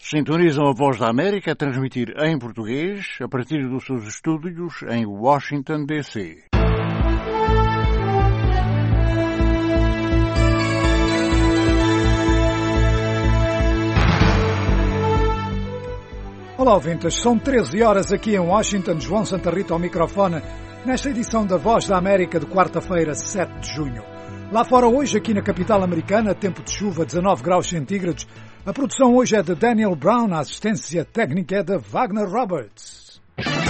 Sintonizam a Voz da América a transmitir em português a partir dos seus estúdios em Washington, D.C. Olá, ouvintes. São 13 horas aqui em Washington. João Santa Rita ao microfone, nesta edição da Voz da América de quarta-feira, 7 de junho. Lá fora hoje, aqui na capital americana, tempo de chuva, 19 graus centígrados. A produção hoje é de Daniel Brown, a assistência técnica é de Wagner Roberts.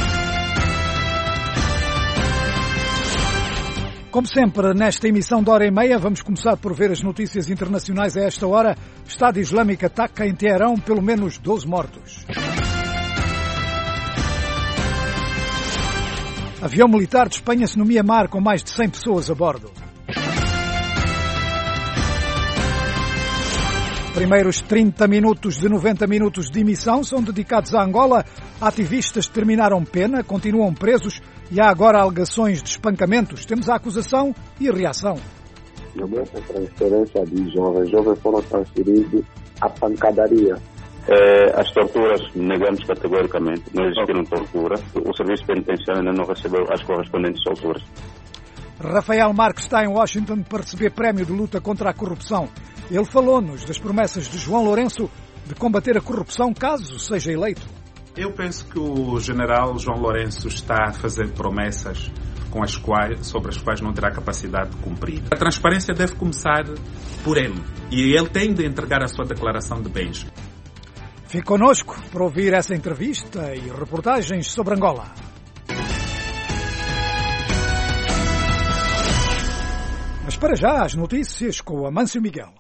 Como sempre, nesta emissão de hora e meia, vamos começar por ver as notícias internacionais a esta hora. Estado Islâmico ataca em Teherão, pelo menos 12 mortos. Avião militar despenha-se no Mianmar com mais de 100 pessoas a bordo. Primeiros 30 minutos de 90 minutos de emissão são dedicados a Angola. Ativistas terminaram pena, continuam presos e há agora alegações de espancamentos. Temos a acusação e a reação. Essa transferência de jovens foram transferidos à pancadaria. As torturas negamos categoricamente, não existiram tortura. O serviço penitenciário ainda não recebeu as correspondentes alturas. Rafael Marques está em Washington para receber prémio de luta contra a corrupção. Ele falou-nos das promessas de João Lourenço de combater a corrupção caso seja eleito. Eu penso que o general João Lourenço está a fazer promessas sobre as quais não terá capacidade de cumprir. A transparência deve começar por ele e ele tem de entregar a sua declaração de bens. Fique connosco para ouvir essa entrevista e reportagens sobre Angola. Mas para já as notícias com Amâncio Miguel.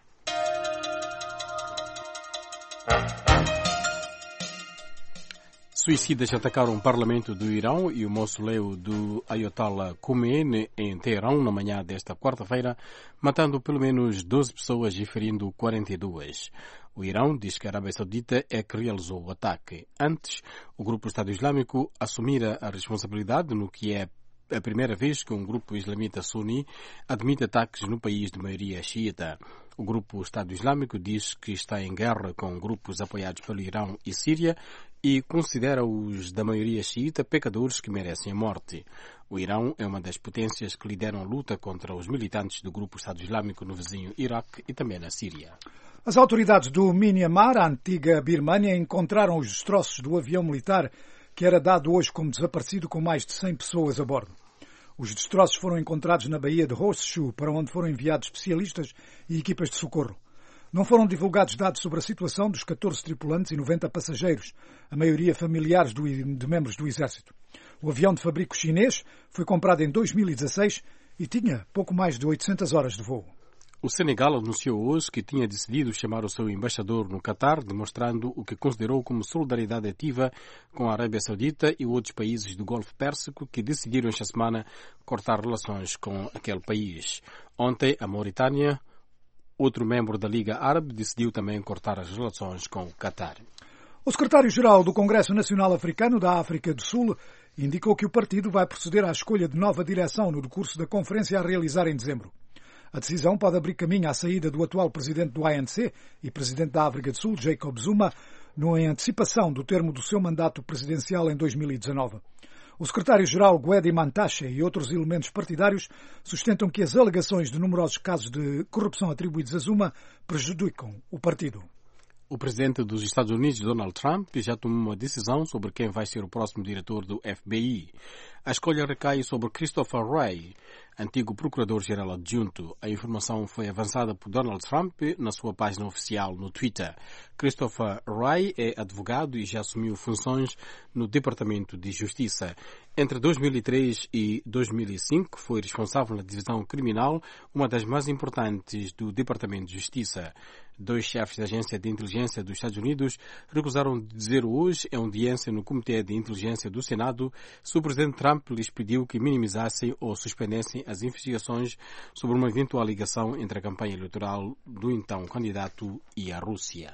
Suicidas atacaram o parlamento do Irão e o mausoléu do Ayatollah Khomeini em Teherão na manhã desta quarta-feira, matando pelo menos 12 pessoas e ferindo 42. O Irão diz que a Arábia Saudita é que realizou o ataque. Antes, o grupo Estado Islâmico assumira a responsabilidade no que é a primeira vez que um grupo islamita suni admite ataques no país de maioria xiita. O grupo Estado Islâmico diz que está em guerra com grupos apoiados pelo Irão e Síria e considera os da maioria xiita pecadores que merecem a morte. O Irão é uma das potências que lideram a luta contra os militantes do grupo Estado Islâmico no vizinho Iraque e também na Síria. As autoridades do Mianmar, a antiga Birmânia, encontraram os destroços do avião militar que era dado hoje como desaparecido com mais de 100 pessoas a bordo. Os destroços foram encontrados na Baía de Horseshoe, para onde foram enviados especialistas e equipas de socorro. Não foram divulgados dados sobre a situação dos 14 tripulantes e 90 passageiros, a maioria familiares de membros do Exército. O avião de fabrico chinês foi comprado em 2016 e tinha pouco mais de 800 horas de voo. O Senegal anunciou hoje que tinha decidido chamar o seu embaixador no Catar, demonstrando o que considerou como solidariedade ativa com a Arábia Saudita e outros países do Golfo Pérsico que decidiram esta semana cortar relações com aquele país. Ontem, a Mauritânia, outro membro da Liga Árabe, decidiu também cortar as relações com o Catar. O secretário-geral do Congresso Nacional Africano da África do Sul indicou que o partido vai proceder à escolha de nova direção no decurso da conferência a realizar em dezembro. A decisão pode abrir caminho à saída do atual presidente do ANC e presidente da África do Sul, Jacob Zuma, em antecipação do termo do seu mandato presidencial em 2019. O secretário-geral Gwede Mantashe e outros elementos partidários sustentam que as alegações de numerosos casos de corrupção atribuídos a Zuma prejudicam o partido. O presidente dos Estados Unidos, Donald Trump, já tomou uma decisão sobre quem vai ser o próximo diretor do FBI. A escolha recai sobre Christopher Wray, antigo procurador-geral adjunto. A informação foi avançada por Donald Trump na sua página oficial no Twitter. Christopher Wray é advogado e já assumiu funções no Departamento de Justiça. Entre 2003 e 2005 foi responsável na divisão criminal, uma das mais importantes do Departamento de Justiça. 2 chefes da Agência de Inteligência dos Estados Unidos recusaram de dizer hoje em audiência no Comitê de Inteligência do Senado se o presidente Trump lhes pediu que minimizassem ou suspendessem as investigações sobre uma eventual ligação entre a campanha eleitoral do então candidato e a Rússia.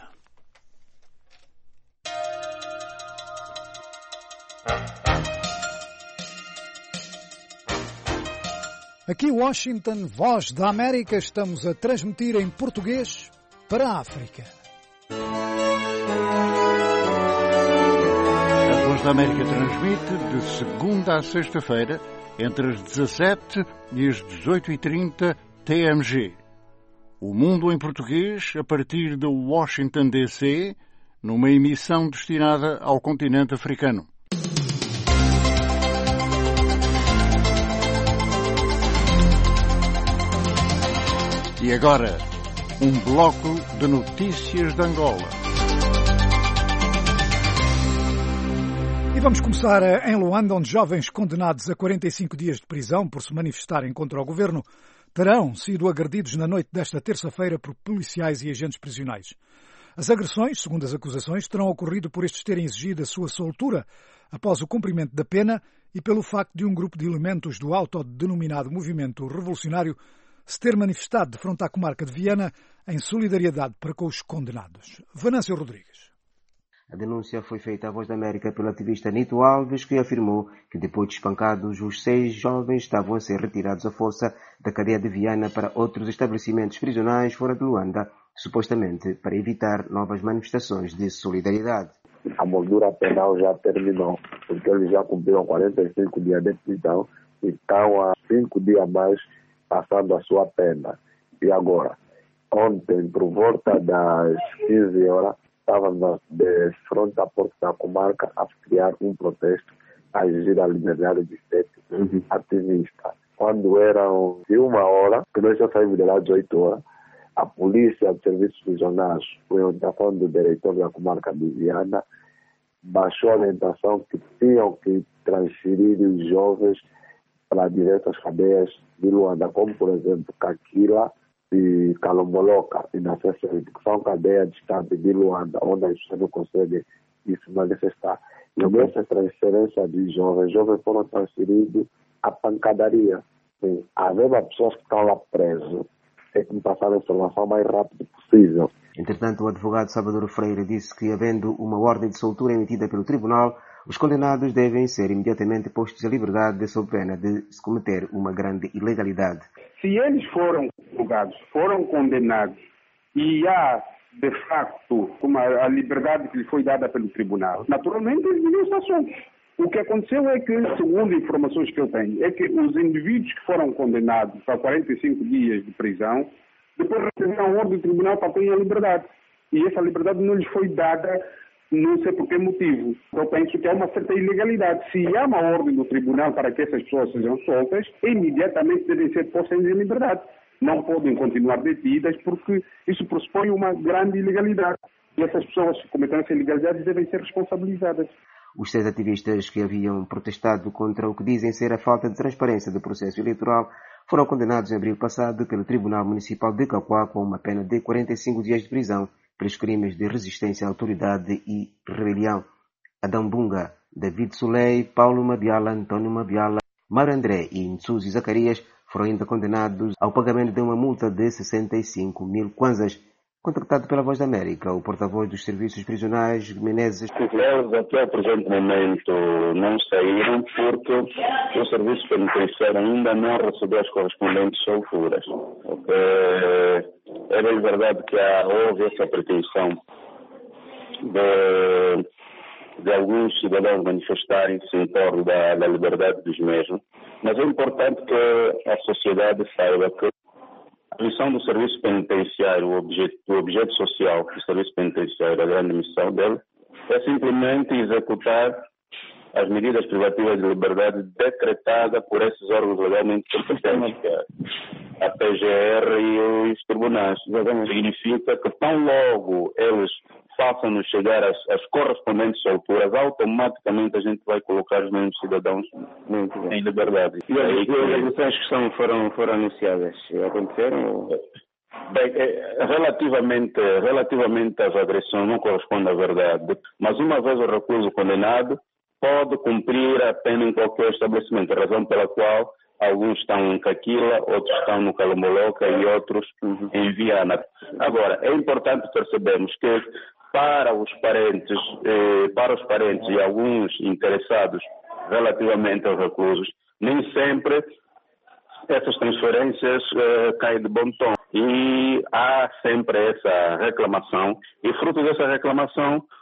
Aqui Washington, Voz da América, estamos a transmitir em português para a África. da América transmite de segunda a sexta-feira, entre as 17 e as 18h30 TMG. O Mundo em Português, a partir de Washington, D.C., numa emissão destinada ao continente africano. E agora, um bloco de notícias de Angola. E vamos começar em Luanda, onde jovens condenados a 45 dias de prisão por se manifestarem contra o governo terão sido agredidos na noite desta terça-feira por policiais e agentes prisionais. As agressões, segundo as acusações, terão ocorrido por estes terem exigido a sua soltura após o cumprimento da pena e pelo facto de um grupo de elementos do autodenominado Movimento Revolucionário se ter manifestado de fronte à comarca de Viana em solidariedade para com os condenados. Venâncio Rodrigues. A denúncia foi feita à Voz da América pelo ativista Nito Alves, que afirmou que depois de espancados, os 6 jovens estavam a ser retirados à força da cadeia de Viana para outros estabelecimentos prisionais fora de Luanda, supostamente para evitar novas manifestações de solidariedade. A moldura penal já terminou, porque eles já cumpriram 45 dias de prisão e estão há 5 dias mais passando a sua pena. E agora, ontem, por volta das 15 horas, estávamos de frente à porta da comarca a criar um protesto a exigir a liberdade de 7 ativistas. Quando eram de 1 hora, que nós já saímos de lá às 18 horas, a polícia de serviços prisionais, por orientação do diretor da comarca de Viana, baixou a orientação que tinham que transferir os jovens para diversas cadeias de Luanda, como por exemplo Caquila e Calomboloca, e na CCI, que são cadeias distantes de Luanda, onde as pessoas não conseguem se manifestar. E nessa transferência de jovens foram transferidos à pancadaria. Sim, havia pessoas que estão lá presas, é que me passaram a informação o mais rápido possível. Entretanto, o advogado Salvador Freire disse que, havendo uma ordem de soltura emitida pelo tribunal, os condenados devem ser imediatamente postos à liberdade sob pena de se cometer uma grande ilegalidade. Se eles foram julgados, foram condenados e há, de facto, a liberdade que lhes foi dada pelo tribunal, naturalmente eles deviam estar soltos. O que aconteceu é que, segundo informações que eu tenho, é que os indivíduos que foram condenados a 45 dias de prisão, depois receberam a ordem do tribunal para terem a liberdade. E essa liberdade não lhes foi dada, não sei por que motivo. Eu penso que há uma certa ilegalidade. Se há uma ordem do tribunal para que essas pessoas sejam soltas, imediatamente devem ser postas em liberdade. Não podem continuar detidas porque isso pressupõe uma grande ilegalidade. E essas pessoas que cometeram essa ilegalidade devem ser responsabilizadas. Os 6 ativistas que haviam protestado contra o que dizem ser a falta de transparência do processo eleitoral foram condenados em abril passado pelo Tribunal Municipal de Cacoá com uma pena de 45 dias de prisão pelos crimes de resistência à autoridade e rebelião. Adão Bunga, David Soleil, Paulo Mabiala, Antônio Mabiala, Mário André e Ntsuzi Zacarias foram ainda condenados ao pagamento de uma multa de 65 mil kwanzas. Contactado pela Voz da América, o porta-voz dos serviços prisionais, Menezes... Eles até o presente momento não saíram porque o serviço penitenciário ainda não recebeu as correspondentes solturas. É bem verdade que houve essa pretensão de alguns cidadãos manifestarem-se em torno da liberdade dos mesmos, mas é importante que a sociedade saiba que a missão do serviço penitenciário, o objeto social do serviço penitenciário, a grande missão dele, é simplesmente executar as medidas privativas de liberdade decretadas por esses órgãos legalmente competentes, a PGR e os tribunais. Significa que tão logo eles façam-nos chegar as correspondentes solturas, automaticamente a gente vai colocar os mesmos cidadãos em liberdade. E as agressões que foram anunciadas, aconteceram? Bem, relativamente às agressões não corresponde à verdade, mas uma vez o recluso condenado pode cumprir a pena em qualquer estabelecimento, a razão pela qual alguns estão em Caquila, outros estão no Calomboloca e outros em Viana. Agora, é importante percebermos que para os parentes e alguns interessados relativamente aos reclusos, nem sempre essas transferências caem de bom tom. E há sempre essa reclamação, e fruto dessa reclamação,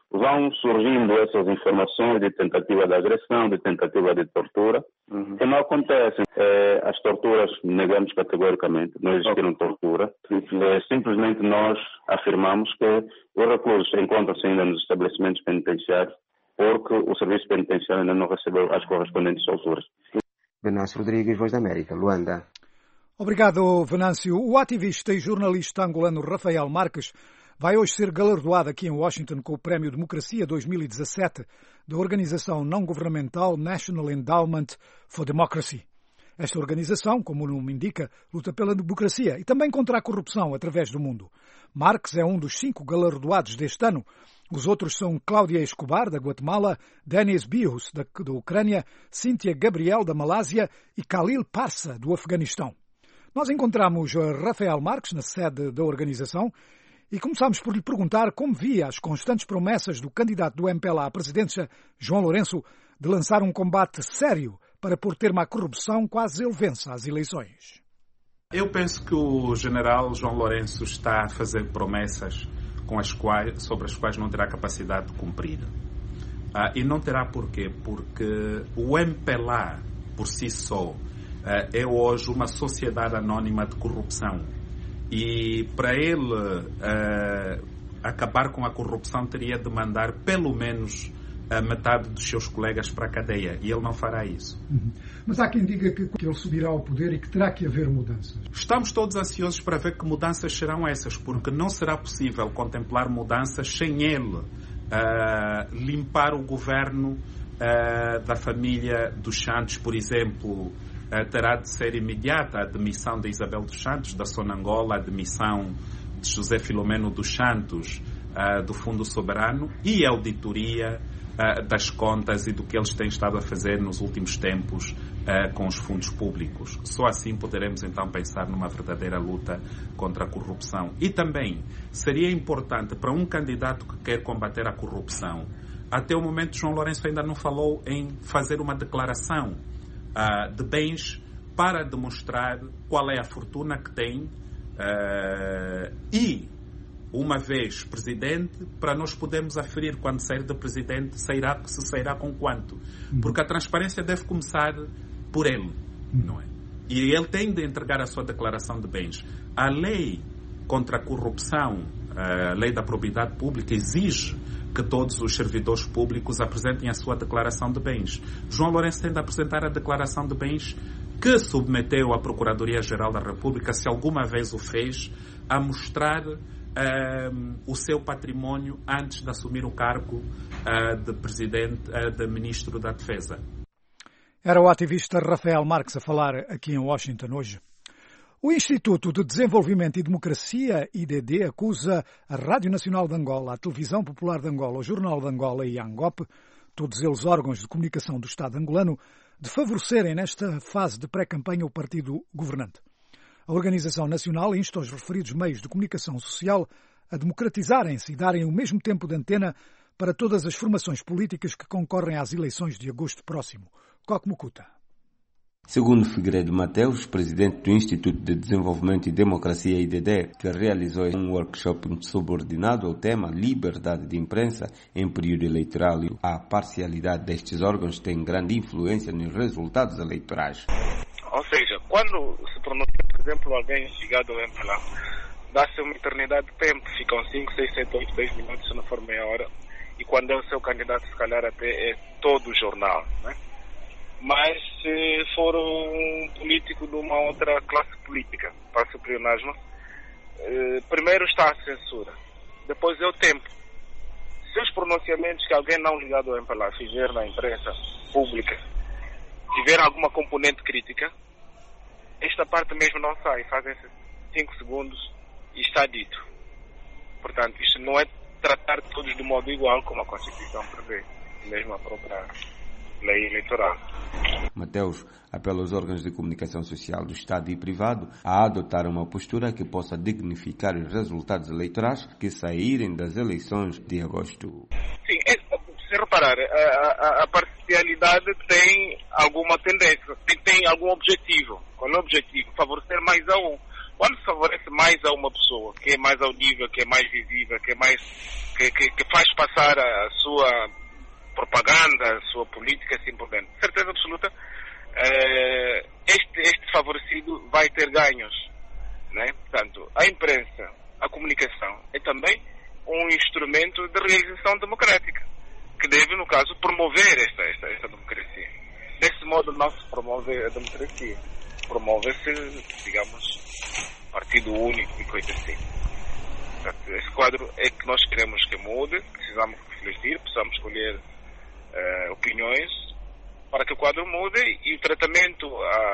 vão surgindo essas informações de tentativa de agressão, de tentativa de tortura, que não acontecem. As torturas negamos categoricamente, não existiram tortura. Simplesmente nós afirmamos que os reclusos encontram-se ainda nos estabelecimentos penitenciários porque o serviço penitenciário ainda não recebeu as correspondentes alturas. Venâncio Rodrigues, Voz da América, Luanda. Obrigado, Venâncio. O ativista e jornalista angolano Rafael Marques vai hoje ser galardoado aqui em Washington com o Prémio Democracia 2017 da organização não-governamental National Endowment for Democracy. Esta organização, como o nome indica, luta pela democracia e também contra a corrupção através do mundo. Marques é um dos 5 galardoados deste ano. Os outros são Cláudia Escobar, da Guatemala, Denis Bius, da Ucrânia, Cíntia Gabriel, da Malásia e Khalil Parsa, do Afeganistão. Nós encontramos Rafael Marques na sede da organização e começámos por lhe perguntar como via as constantes promessas do candidato do MPLA à presidência, João Lourenço, de lançar um combate sério para pôr termo à corrupção quase ele vença as eleições. Eu penso que o general João Lourenço está a fazer promessas sobre as quais não terá capacidade de cumprir. E não terá porquê? Porque o MPLA, por si só, é hoje uma sociedade anónima de corrupção. E para ele acabar com a corrupção teria de mandar pelo menos a metade dos seus colegas para a cadeia. E ele não fará isso. Mas há quem diga que ele subirá ao poder e que terá que haver mudanças. Estamos todos ansiosos para ver que mudanças serão essas, porque não será possível contemplar mudanças sem ele limpar o governo da família dos Santos, por exemplo. Terá de ser imediata a demissão de Isabel dos Santos, da Sonangola, a demissão de José Filomeno dos Santos, do Fundo Soberano, e a auditoria das contas e do que eles têm estado a fazer nos últimos tempos com os fundos públicos. Só assim poderemos então pensar numa verdadeira luta contra a corrupção. E também seria importante para um candidato que quer combater a corrupção, até o momento João Lourenço ainda não falou em fazer uma declaração de bens para demonstrar qual é a fortuna que tem e, uma vez presidente, para nós podermos aferir quando sair de presidente se sairá com quanto. Porque a transparência deve começar por ele, não é? E ele tem de entregar a sua declaração de bens. A lei contra a corrupção, a lei da probidade pública, exige que todos os servidores públicos apresentem a sua declaração de bens. João Lourenço tem de apresentar a declaração de bens que submeteu à Procuradoria-Geral da República, se alguma vez o fez, a mostrar o seu património antes de assumir o cargo de Ministro da Defesa. Era o ativista Rafael Marques a falar aqui em Washington hoje. O Instituto de Desenvolvimento e Democracia, IDD, acusa a Rádio Nacional de Angola, a Televisão Popular de Angola, o Jornal de Angola e a ANGOP, todos eles órgãos de comunicação do Estado angolano, de favorecerem nesta fase de pré-campanha o partido governante. A Organização Nacional insta os referidos meios de comunicação social a democratizarem-se e darem o mesmo tempo de antena para todas as formações políticas que concorrem às eleições de agosto próximo. Coque Mucuta. Segundo Figueiredo Mateus, presidente do Instituto de Desenvolvimento e Democracia IDD, que realizou um workshop subordinado ao tema Liberdade de Imprensa em período eleitoral, a parcialidade destes órgãos tem grande influência nos resultados eleitorais. Ou seja, quando se pronuncia, por exemplo, alguém ligado ao MPLA, dá-se uma eternidade de tempo, ficam 5, 6, 7, 8, 10 minutos, se não for meia hora, e quando é o seu candidato, se calhar até é todo o jornal, né? Mas se for um político de uma outra classe política, para o pleonasmo, primeiro está a censura, depois é o tempo. Se os pronunciamentos que alguém não ligado ao MPLA fizer na imprensa pública tiver alguma componente crítica, esta parte mesmo não sai, fazem-se 5 segundos e está dito. Portanto, isto não é tratar todos de modo igual, como a Constituição prevê, mesmo a própria lei eleitoral. Mateus apela aos órgãos de comunicação social do Estado e privado a adotar uma postura que possa dignificar os resultados eleitorais que saírem das eleições de agosto. Sim, se reparar, a parcialidade tem alguma tendência, tem algum objetivo. Qual é o objetivo? Favorecer mais a um. Quando se favorece mais a uma pessoa, que é mais audível, que é mais visível, que faz passar a sua propaganda, a sua política, assim por dentro, certeza absoluta, este favorecido vai ter ganhos, né? Portanto, a imprensa, a comunicação é também um instrumento de realização democrática, que deve, no caso, promover esta democracia. Desse modo não se promove a democracia, promove-se, digamos, partido único e coisa assim. Portanto, esse quadro é que nós queremos que mude, precisamos refletir, precisamos escolher opiniões para que o quadro mude e o tratamento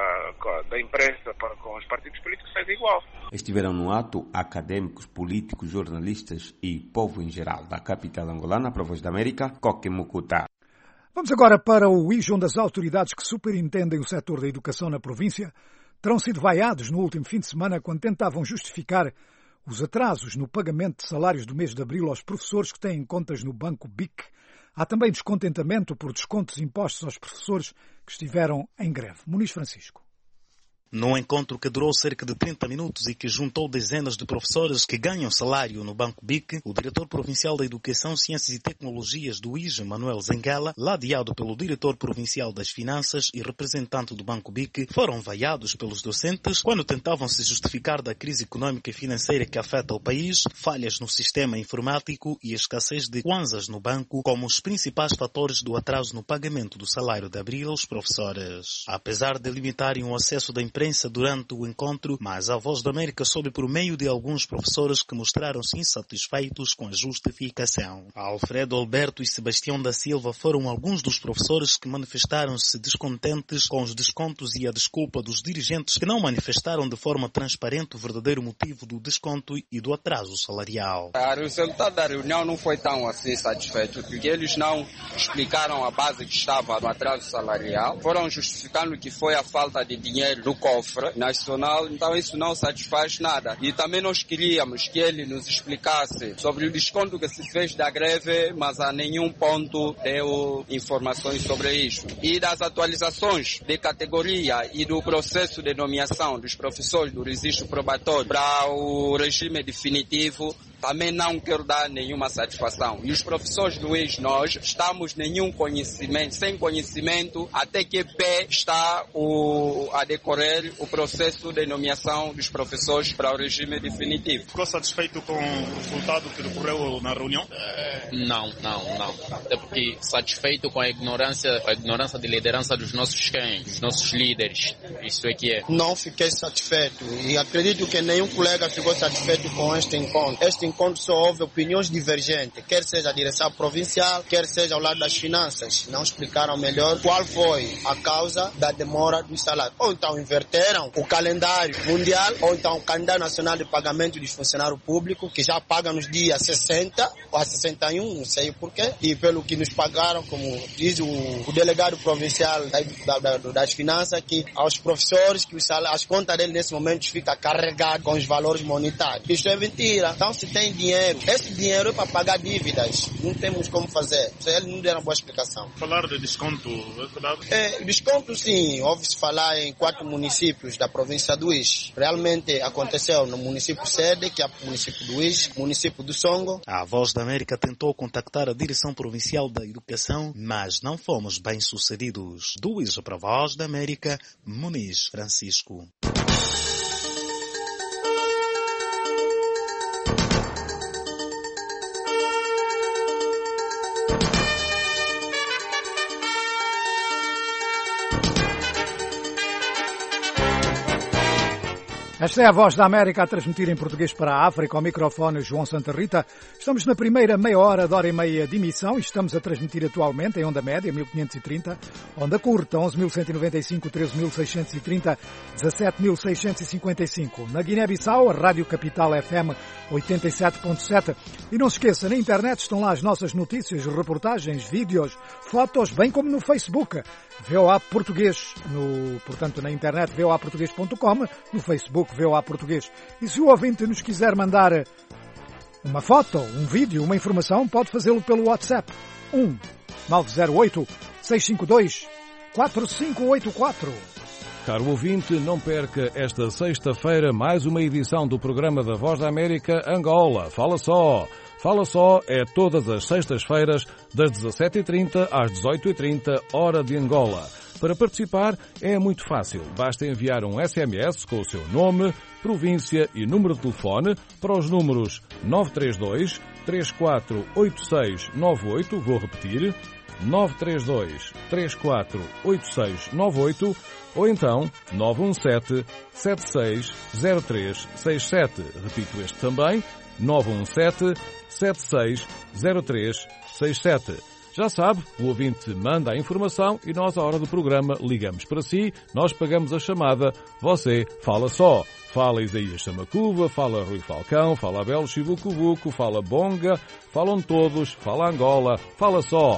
da imprensa com os partidos políticos seja igual. Estiveram no ato acadêmicos, políticos, jornalistas e povo em geral. Da capital angolana, para a Voz da América, Coque Mucuta. Vamos agora para o IJ, onde as autoridades que superintendem o setor da educação na província terão sido vaiados no último fim de semana quando tentavam justificar os atrasos no pagamento de salários do mês de abril aos professores que têm contas no Banco BIC. Há também descontentamento por descontos impostos aos professores que estiveram em greve. Muniz Francisco. Num encontro que durou cerca de 30 minutos e que juntou dezenas de professores que ganham salário no Banco BIC, o diretor provincial da Educação, Ciências e Tecnologias do IJ, Manuel Zengala, ladeado pelo diretor provincial das Finanças e representante do Banco BIC, foram vaiados pelos docentes quando tentavam se justificar da crise econômica e financeira que afeta o país, falhas no sistema informático e a escassez de kwanzas no banco como os principais fatores do atraso no pagamento do salário de abril aos professores. Apesar de limitarem o acesso da imprensa durante o encontro, mas a Voz da América soube por meio de alguns professores que mostraram-se insatisfeitos com a justificação. Alfredo Alberto e Sebastião da Silva foram alguns dos professores que manifestaram-se descontentes com os descontos e a desculpa dos dirigentes que não manifestaram de forma transparente o verdadeiro motivo do desconto e do atraso salarial. O resultado da reunião não foi tão assim satisfeito, porque eles não explicaram a base que estava no atraso salarial, foram justificando que foi a falta de dinheiro do cofre nacional, então isso não satisfaz nada. E também nós queríamos que ele nos explicasse sobre o desconto que se fez da greve, mas a nenhum ponto deu informações sobre isso. E das atualizações de categoria e do processo de nomeação dos professores do registro probatório para o regime definitivo, também não quero dar nenhuma satisfação. E os professores do IJ, nós estamos sem conhecimento até que pé está a decorrer o processo de nomeação dos professores para o regime definitivo. Ficou satisfeito com o resultado que ocorreu na reunião? Não. Até porque satisfeito com a ignorância de liderança dos nossos líderes. Isso é que é. Não fiquei satisfeito e acredito que nenhum colega ficou satisfeito com este encontro. Este encontro só houve opiniões divergentes, quer seja a direção provincial, quer seja ao lado das finanças. Não explicaram melhor qual foi a causa da demora do salário. Ou então inverteram o calendário mundial, ou então o calendário nacional de pagamento dos funcionários públicos, que já paga nos dias 60 ou a 61, não sei porquê, e pelo que nos pagaram, como diz o delegado provincial das finanças, que aos professores, que as contas dele nesse momento ficam carregadas com os valores monetários. Isto é mentira. Então, se tem dinheiro, esse dinheiro é para pagar dívidas. Não temos como fazer. Eles não deram boa explicação. Falar de desconto, é verdade? Desconto, sim. Ouve-se falar em 4 municípios da província do IJ. Realmente aconteceu no município sede, que é o município do IJ, município do Songo. A Voz da América tentou contactar a Direção Provincial da Educação, mas não fomos bem-sucedidos. Do IJ para a Voz da América, Muniz Francisco. Esta é a Voz da América a transmitir em português para a África, ao microfone João Santa Rita. Estamos na primeira meia hora e meia de emissão e estamos a transmitir atualmente em onda média 1530, onda curta 11.195, 13.630, 17.655. Na Guiné-Bissau, a Rádio Capital FM 87.7. E não se esqueça, na internet estão lá as nossas notícias, reportagens, vídeos, fotos, bem como no Facebook. VOA Português, portanto na internet voaportuguês.com, no Facebook VOA Português. E se o ouvinte nos quiser mandar uma foto, um vídeo, uma informação, pode fazê-lo pelo WhatsApp 908 652 4584. Caro ouvinte, não perca esta sexta-feira mais uma edição do programa da Voz da América Angola. Fala só! Fala só é todas as sextas-feiras, das 17h30 às 18h30, hora de Angola. Para participar é muito fácil. Basta enviar um SMS com o seu nome, província e número de telefone para os números 932 348698, vou repetir, 932 348698, ou então 917 760367. Repito este também, 917 760367. Já sabe, o ouvinte manda a informação e nós, à hora do programa, ligamos para si, nós pagamos a chamada, você fala só. Fala Isaías Samacuva, fala Rui Falcão, fala Abel Chivucuvuco, fala Bonga, falam todos, fala Angola, fala só.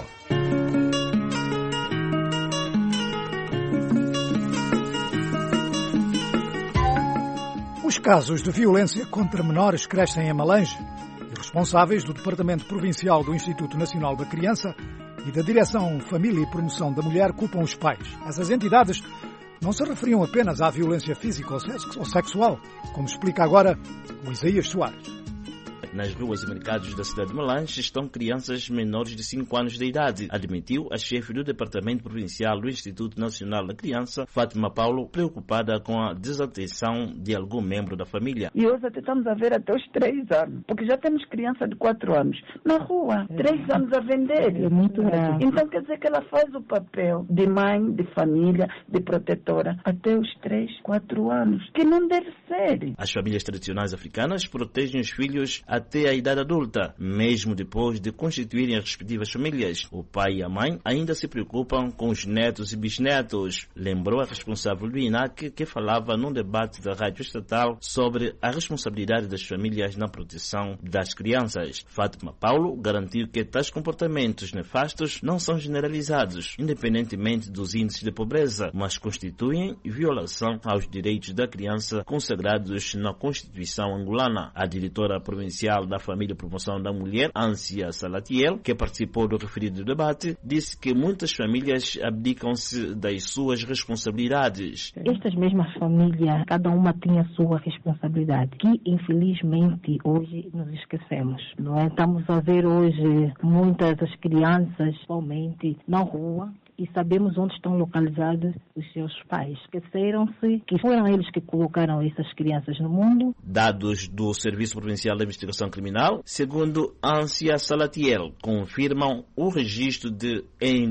Os casos de violência contra menores crescem em Malange. Os responsáveis do Departamento Provincial do Instituto Nacional da Criança e da Direção Família e Promoção da Mulher culpam os pais. Essas entidades não se referiam apenas à violência física ou sexual, como explica agora o Isaías Soares. Nas ruas e mercados da cidade de Malange estão crianças menores de 5 anos de idade, admitiu a chefe do Departamento Provincial do Instituto Nacional da Criança, Fátima Paulo, preocupada com a desatenção de algum membro da família. E hoje até estamos a ver até os 3 anos, porque já temos criança de 4 anos na rua, 3 anos a vender. É muito grave. Então quer dizer que ela faz o papel de mãe, de família, de protetora, até os 3, 4 anos, que não deve ser. As famílias tradicionais africanas protegem os filhos até a idade adulta, mesmo depois de constituírem as respectivas famílias. O pai e a mãe ainda se preocupam com os netos e bisnetos, lembrou a responsável do INAC, que falava num debate da rádio estatal sobre a responsabilidade das famílias na proteção das crianças. Fátima Paulo garantiu que tais comportamentos nefastos não são generalizados, independentemente dos índices de pobreza, mas constituem violação aos direitos da criança consagrados na Constituição angolana. A diretora provincial da Família e Promoção da Mulher, Ância Salatiel, que participou do referido debate, disse que muitas famílias abdicam-se das suas responsabilidades. Estas mesmas famílias, cada uma tinha a sua responsabilidade, que infelizmente hoje nos esquecemos, não é? Estamos a ver hoje muitas das crianças, principalmente na rua, e sabemos onde estão localizados os seus pais. Esqueceram-se que foram eles que colocaram essas crianças no mundo. Dados do Serviço Provincial de Investigação Criminal, segundo Ância Salatiel, confirmam o registro em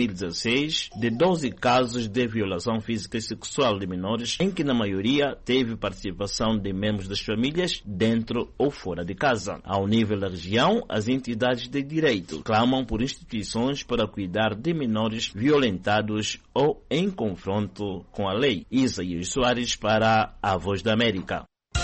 2016, de 12 casos de violação física e sexual de menores, em que na maioria teve participação de membros das famílias dentro ou fora de casa. Ao nível da região, as entidades de direito clamam por instituições para cuidar de menores violentados ou em confronto com a lei. Isaías Soares para a Voz da América.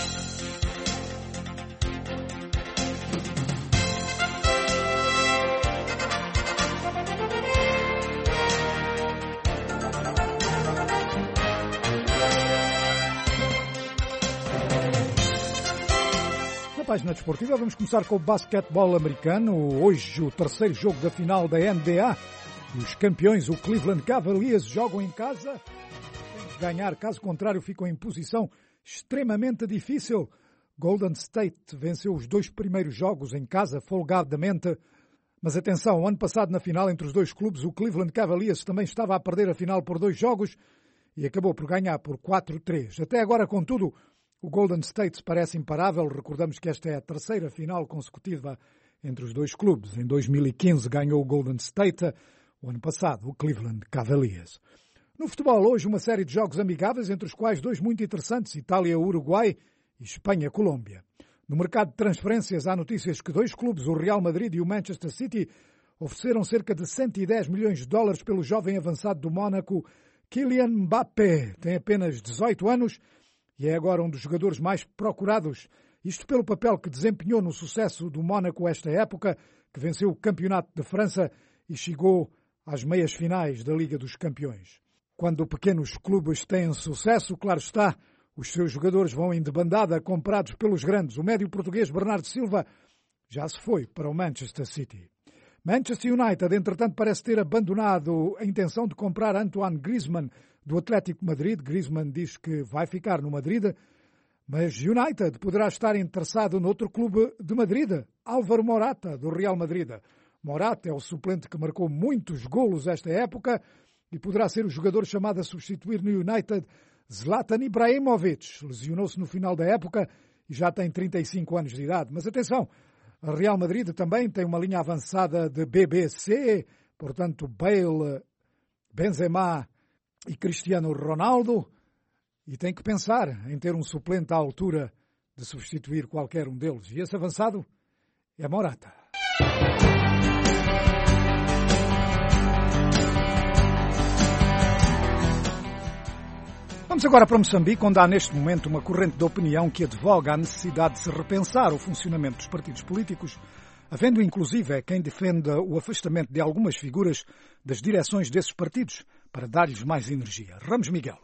Na página desportiva vamos começar com o basquetebol americano. Hoje o terceiro jogo da final da NBA. Os campeões, o Cleveland Cavaliers, jogam em casa. Tem que ganhar, caso contrário ficam em posição extremamente difícil. Golden State venceu os 2 primeiros jogos em casa, folgadamente. Mas atenção, ano passado na final entre os dois clubes, o Cleveland Cavaliers também estava a perder a final por 2 jogos e acabou por ganhar por 4-3. Até agora, contudo, o Golden State parece imparável. Recordamos que esta é a terceira final consecutiva entre os dois clubes. Em 2015 ganhou o Golden State, o ano passado o Cleveland Cavaliers. No futebol, hoje uma série de jogos amigáveis, entre os quais 2 muito interessantes, Itália-Uruguai e Espanha-Colômbia. No mercado de transferências há notícias que 2 clubes, o Real Madrid e o Manchester City, ofereceram cerca de 110 milhões de dólares pelo jovem avançado do Mónaco, Kylian Mbappé. Tem apenas 18 anos e é agora um dos jogadores mais procurados. Isto pelo papel que desempenhou no sucesso do Mónaco esta época, que venceu o Campeonato de França e chegou às meias finais da Liga dos Campeões. Quando pequenos clubes têm sucesso, claro está, os seus jogadores vão em debandada, comprados pelos grandes. O médio português Bernardo Silva já se foi para o Manchester City. Manchester United, entretanto, parece ter abandonado a intenção de comprar Antoine Griezmann do Atlético de Madrid. Griezmann diz que vai ficar no Madrid, mas United poderá estar interessado noutro clube de Madrid, Álvaro Morata, do Real Madrid. Morata é o suplente que marcou muitos golos esta época e poderá ser o jogador chamado a substituir no United Zlatan Ibrahimovic. Lesionou-se no final da época e já tem 35 anos de idade. Mas atenção, o Real Madrid também tem uma linha avançada de BBC, portanto Bale, Benzema e Cristiano Ronaldo, e tem que pensar em ter um suplente à altura de substituir qualquer um deles. E esse avançado é Morata. Vamos agora para Moçambique, onde há neste momento uma corrente de opinião que advoga a necessidade de se repensar o funcionamento dos partidos políticos, havendo inclusive quem defenda o afastamento de algumas figuras das direções desses partidos para dar-lhes mais energia. Ramos Miguel.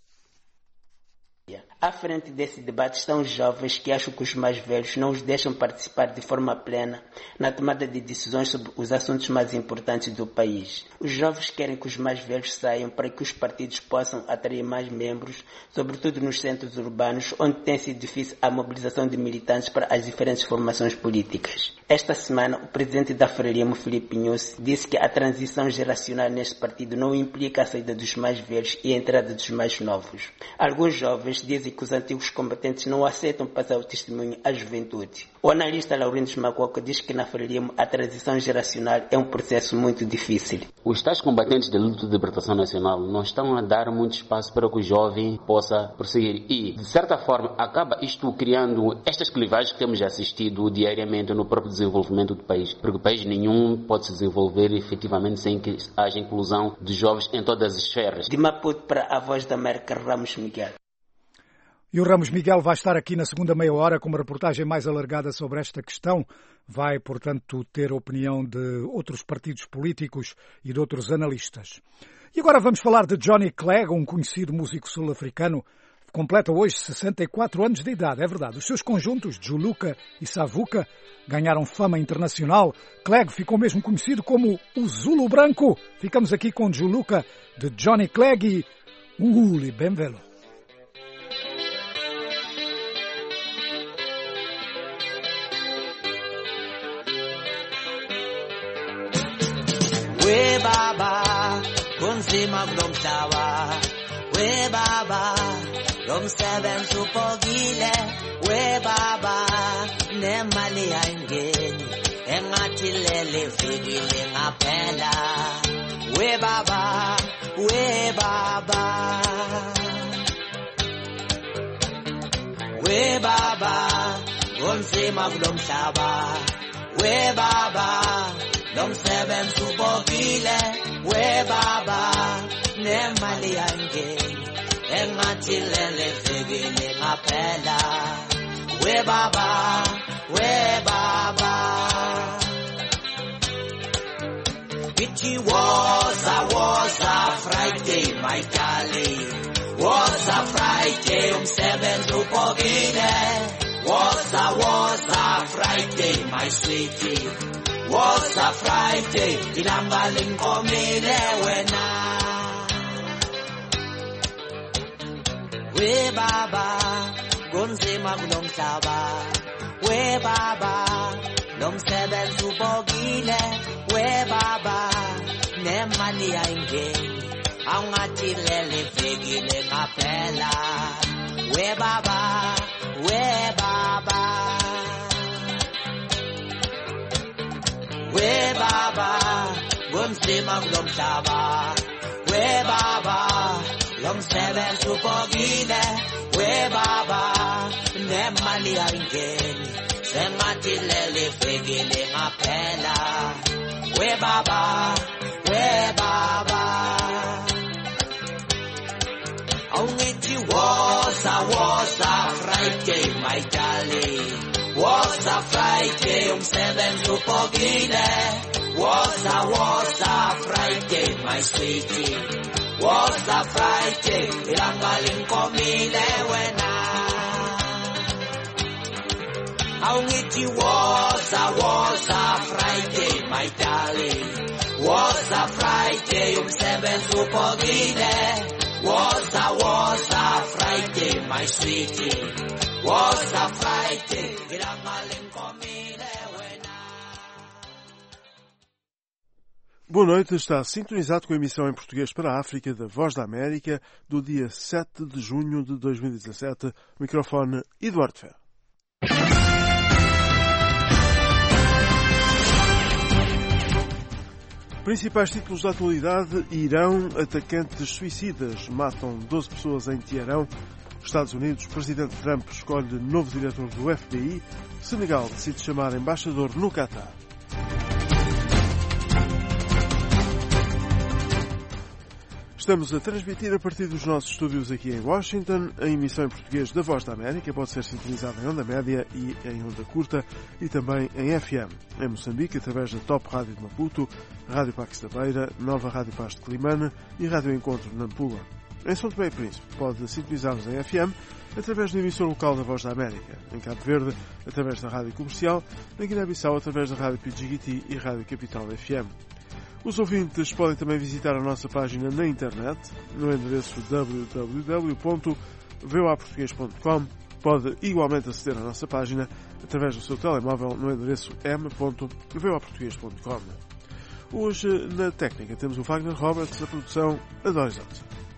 À frente desse debate estão os jovens que acham que os mais velhos não os deixam participar de forma plena na tomada de decisões sobre os assuntos mais importantes do país. Os jovens querem que os mais velhos saiam para que os partidos possam atrair mais membros, sobretudo nos centros urbanos, onde tem sido difícil a mobilização de militantes para as diferentes formações políticas. Esta semana, o presidente da Frelimo, Filipe Nyusi, disse que a transição geracional neste partido não implica a saída dos mais velhos e a entrada dos mais novos. Alguns jovens dizem que os antigos combatentes não aceitam passar o testemunho à juventude. O analista Laurindo Macoca diz que na Frelimo a transição geracional é um processo muito difícil. Os tais combatentes da luta de libertação nacional não estão a dar muito espaço para que o jovem possa prosseguir e, de certa forma, acaba isto criando estas clivagens que temos assistido diariamente no próprio desenvolvimento do país, porque o país nenhum pode se desenvolver efetivamente sem que haja inclusão de jovens em todas as esferas. De Maputo para a Voz da América, Ramos Miguel. E o Ramos Miguel vai estar aqui na segunda meia hora com uma reportagem mais alargada sobre esta questão. Vai, portanto, ter a opinião de outros partidos políticos e de outros analistas. E agora vamos falar de Johnny Clegg, um conhecido músico sul-africano. Completa hoje 64 anos de idade, é verdade. Os seus conjuntos, Juluka e Savuka, ganharam fama internacional. Clegg ficou mesmo conhecido como o Zulu Branco. Ficamos aqui com Juluka, de Johnny Clegg e Uli Benvelo. We baba, kunzima kulomhlaba. We baba, lomsebenzi upokile. We baba, nemali ayingeni. Engathi lele fikile ngaphela. We baba, we baba. We baba, kunzima kulomhlaba. We baba, lomsebenzi upokile. We baba, nemali ayingeni. Engathi lele fikile ngaphela. We baba, we baba. It was a Friday, my darling. Was a Friday, umsebenzi upokile. Was a Friday, my sweetie. Was a Friday, ilanga linkomile wena. We baba, kunzima kulomhlaba. We baba, lomsebenzi upokile. We baba, nemali ayingeni. Angathi lele fikile ngaphela. We baba, we baba. We baba, kunzima kulomhlaba. We baba, lomsebenzi upokile. We baba, nemali ayingeni. Sengathi lele fikile ngaphela. We baba, we baba. Only was a Friday, my darling. Was a Friday, umsebenzi upokile. Was a Friday, my sweetie. Was a Friday, ilanga linkomile wena. Only was a Friday, my darling. Was a Friday, umsebenzi upokile. was a Friday, my sweetie. Was a Friday. Boa noite, está sintonizado com a emissão em português para a África da Voz da América do dia 7 de junho de 2017. Microfone Eduardo Ferro. Principais títulos da atualidade: Irão, atacantes suicidas matam 12 pessoas em Teherão. Estados Unidos, Presidente Trump escolhe novo diretor do FBI. Senegal decide chamar embaixador no Catar. Estamos a transmitir a partir dos nossos estúdios aqui em Washington. A emissão em português da Voz da América pode ser sintonizada em onda média e em onda curta e também em FM. Em Moçambique, através da Top Rádio de Maputo, Rádio Pax da Beira, Nova Rádio Paz de Climane e Rádio Encontro de Nampula. Em São Tomé e Príncipe, pode sintonizar-nos em FM através da emissora local da Voz da América. Em Cabo Verde, através da Rádio Comercial. Em Guiné-Bissau, através da Rádio Pidjigiti e Rádio Capital FM. Os ouvintes podem também visitar a nossa página na internet, no endereço www.voaportugues.com. Pode igualmente aceder à nossa página através do seu telemóvel no endereço m.voaportugues.com. Hoje, na técnica, temos o Wagner Roberts, a produção a Horizonte.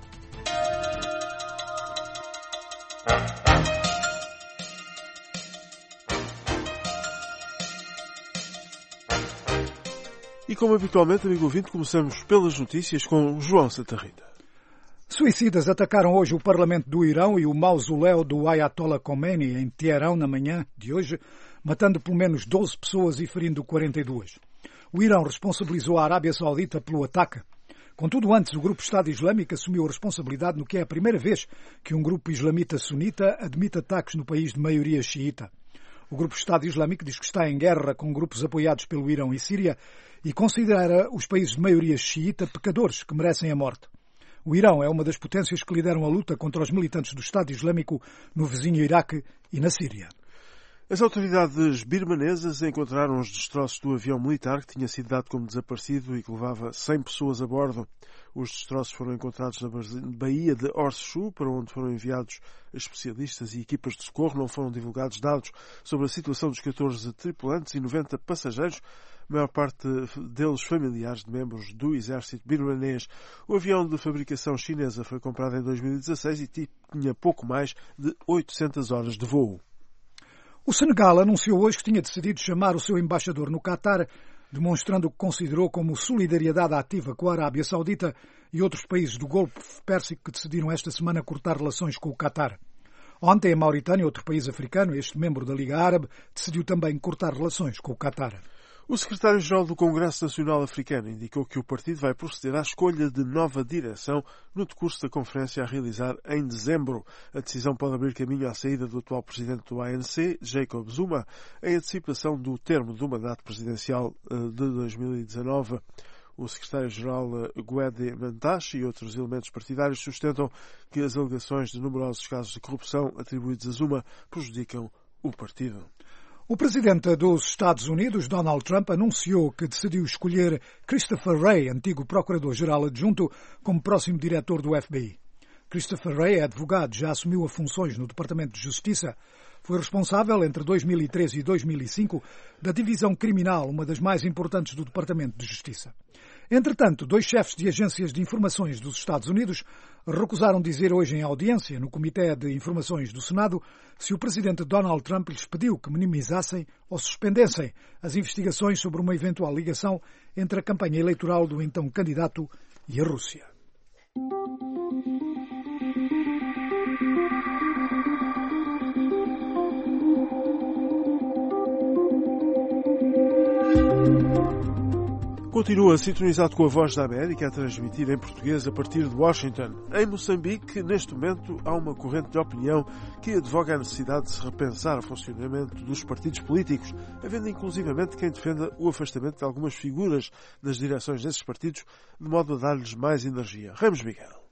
E como habitualmente, amigo ouvinte, começamos pelas notícias com João Santa Rita. Suicidas atacaram hoje o Parlamento do Irão e o mausoléu do Ayatollah Khomeini em Teherão na manhã de hoje, matando pelo menos 12 pessoas e ferindo 42. O Irão responsabilizou a Arábia Saudita pelo ataque. Contudo, antes, o grupo Estado Islâmico assumiu a responsabilidade no que é a primeira vez que um grupo islamita sunita admite ataques no país de maioria xiita. O grupo Estado Islâmico diz que está em guerra com grupos apoiados pelo Irão e Síria e considera os países de maioria xiita pecadores que merecem a morte. O Irão é uma das potências que lideram a luta contra os militantes do Estado Islâmico no vizinho Iraque e na Síria. As autoridades birmanesas encontraram os destroços do avião militar que tinha sido dado como desaparecido e que levava 100 pessoas a bordo. Os destroços foram encontrados na Baía de Horseshoe, para onde foram enviados especialistas e equipas de socorro. Não foram divulgados dados sobre a situação dos 14 tripulantes e 90 passageiros, a maior parte deles familiares de membros do exército birmanês. O avião de fabricação chinesa foi comprado em 2016 e tinha pouco mais de 800 horas de voo. O Senegal anunciou hoje que tinha decidido chamar o seu embaixador no Catar, demonstrando o que considerou como solidariedade ativa com a Arábia Saudita e outros países do Golfo Pérsico que decidiram esta semana cortar relações com o Catar. Ontem, a Mauritânia, outro país africano, este membro da Liga Árabe, decidiu também cortar relações com o Catar. O secretário-geral do Congresso Nacional Africano indicou que o partido vai proceder à escolha de nova direção no decurso da conferência a realizar em dezembro. A decisão pode abrir caminho à saída do atual presidente do ANC, Jacob Zuma, em antecipação do termo do mandato presidencial de 2019. O secretário-geral Gwede Mantashe e outros elementos partidários sustentam que as alegações de numerosos casos de corrupção atribuídos a Zuma prejudicam o partido. O presidente dos Estados Unidos, Donald Trump, anunciou que decidiu escolher Christopher Wray, antigo procurador-geral adjunto, como próximo diretor do FBI. Christopher Wray é advogado, já assumiu as funções no Departamento de Justiça. Foi responsável, entre 2013 e 2005, da Divisão Criminal, uma das mais importantes do Departamento de Justiça. Entretanto, 2 chefes de agências de informações dos Estados Unidos recusaram dizer hoje em audiência no Comitê de Informações do Senado se o presidente Donald Trump lhes pediu que minimizassem ou suspendessem as investigações sobre uma eventual ligação entre a campanha eleitoral do então candidato e a Rússia. Continua sintonizado com a Voz da América a transmitir em português a partir de Washington. Em Moçambique, neste momento, há uma corrente de opinião que advoga a necessidade de se repensar o funcionamento dos partidos políticos, havendo inclusivamente quem defenda o afastamento de algumas figuras das direções desses partidos, de modo a dar-lhes mais energia. Ramos Miguel.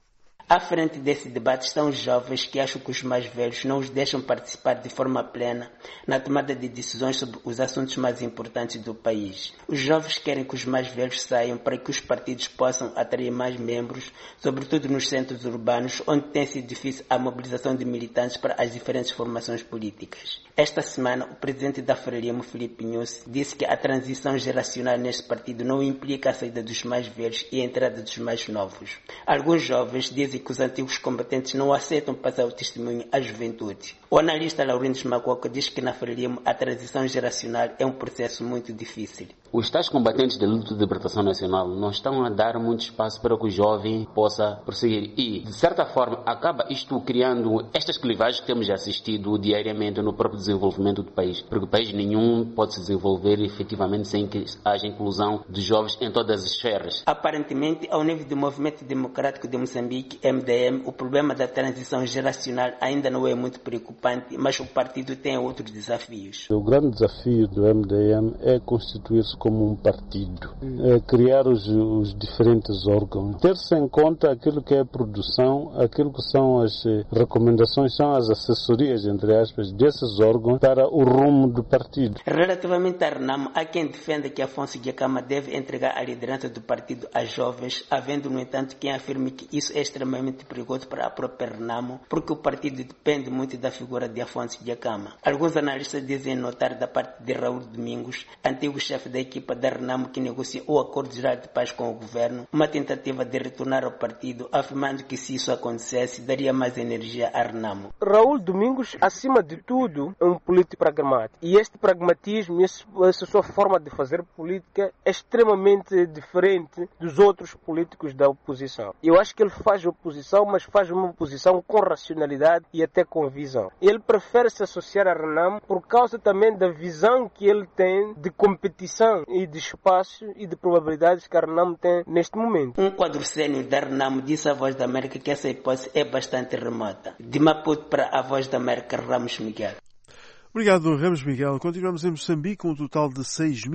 À frente desse debate estão os jovens que acham que os mais velhos não os deixam participar de forma plena na tomada de decisões sobre os assuntos mais importantes do país. Os jovens querem que os mais velhos saiam para que os partidos possam atrair mais membros, sobretudo nos centros urbanos, onde tem sido difícil a mobilização de militantes para as diferentes formações políticas. Esta semana, o presidente da Frelimo, Filipe Nyusi, disse que a transição geracional neste partido não implica a saída dos mais velhos e a entrada dos mais novos. Alguns jovens dizem que os antigos combatentes não aceitam passar o testemunho à juventude. O analista Laurindo Macoca diz que na Frelimo a transição geracional é um processo muito difícil. Os tais combatentes da luta de libertação nacional não estão a dar muito espaço para que o jovem possa prosseguir e, de certa forma, acaba isto criando estas clivagens que temos assistido diariamente no próprio desenvolvimento do país, porque país nenhum pode se desenvolver efetivamente sem que haja inclusão de jovens em todas as esferas. Aparentemente, ao nível do Movimento Democrático de Moçambique, MDM, o problema da transição geracional ainda não é muito preocupante, mas o partido tem outros desafios. O grande desafio do MDM é constituir-se como um partido, é criar os diferentes órgãos, ter-se em conta aquilo que é a produção, aquilo que são as recomendações, são as assessorias, entre aspas, desses órgãos para o rumo do partido. Relativamente à RENAMO, há quem defenda que Afonso Dhlakama deve entregar a liderança do partido a jovens, havendo, no entanto, quem afirme que isso é extremamente perigoso para a própria RENAMO, porque o partido depende muito da figura de Afonso Dhlakama. Alguns analistas dizem notar da parte de Raul Domingos, antigo chefe da equipa da RENAMO que negocia o Acordo Geral de Paz com o governo, uma tentativa de retornar ao partido, afirmando que se isso acontecesse, daria mais energia à RENAMO. Raul Domingos, acima de tudo, é um político pragmático. E este pragmatismo, essa sua forma de fazer política é extremamente diferente dos outros políticos da oposição. Eu acho que ele faz oposição, mas faz uma oposição com racionalidade e até com visão. Ele prefere se associar à RENAMO por causa também da visão que ele tem de competição e de espaço e de probabilidades que a RENAMO tem neste momento. Um quadro sênior da RENAMO disse à Voz da América que essa hipótese é bastante remota. De Maputo para a Voz da América, Ramos Miguel. Obrigado, Ramos Miguel. Continuamos em Moçambique com um total de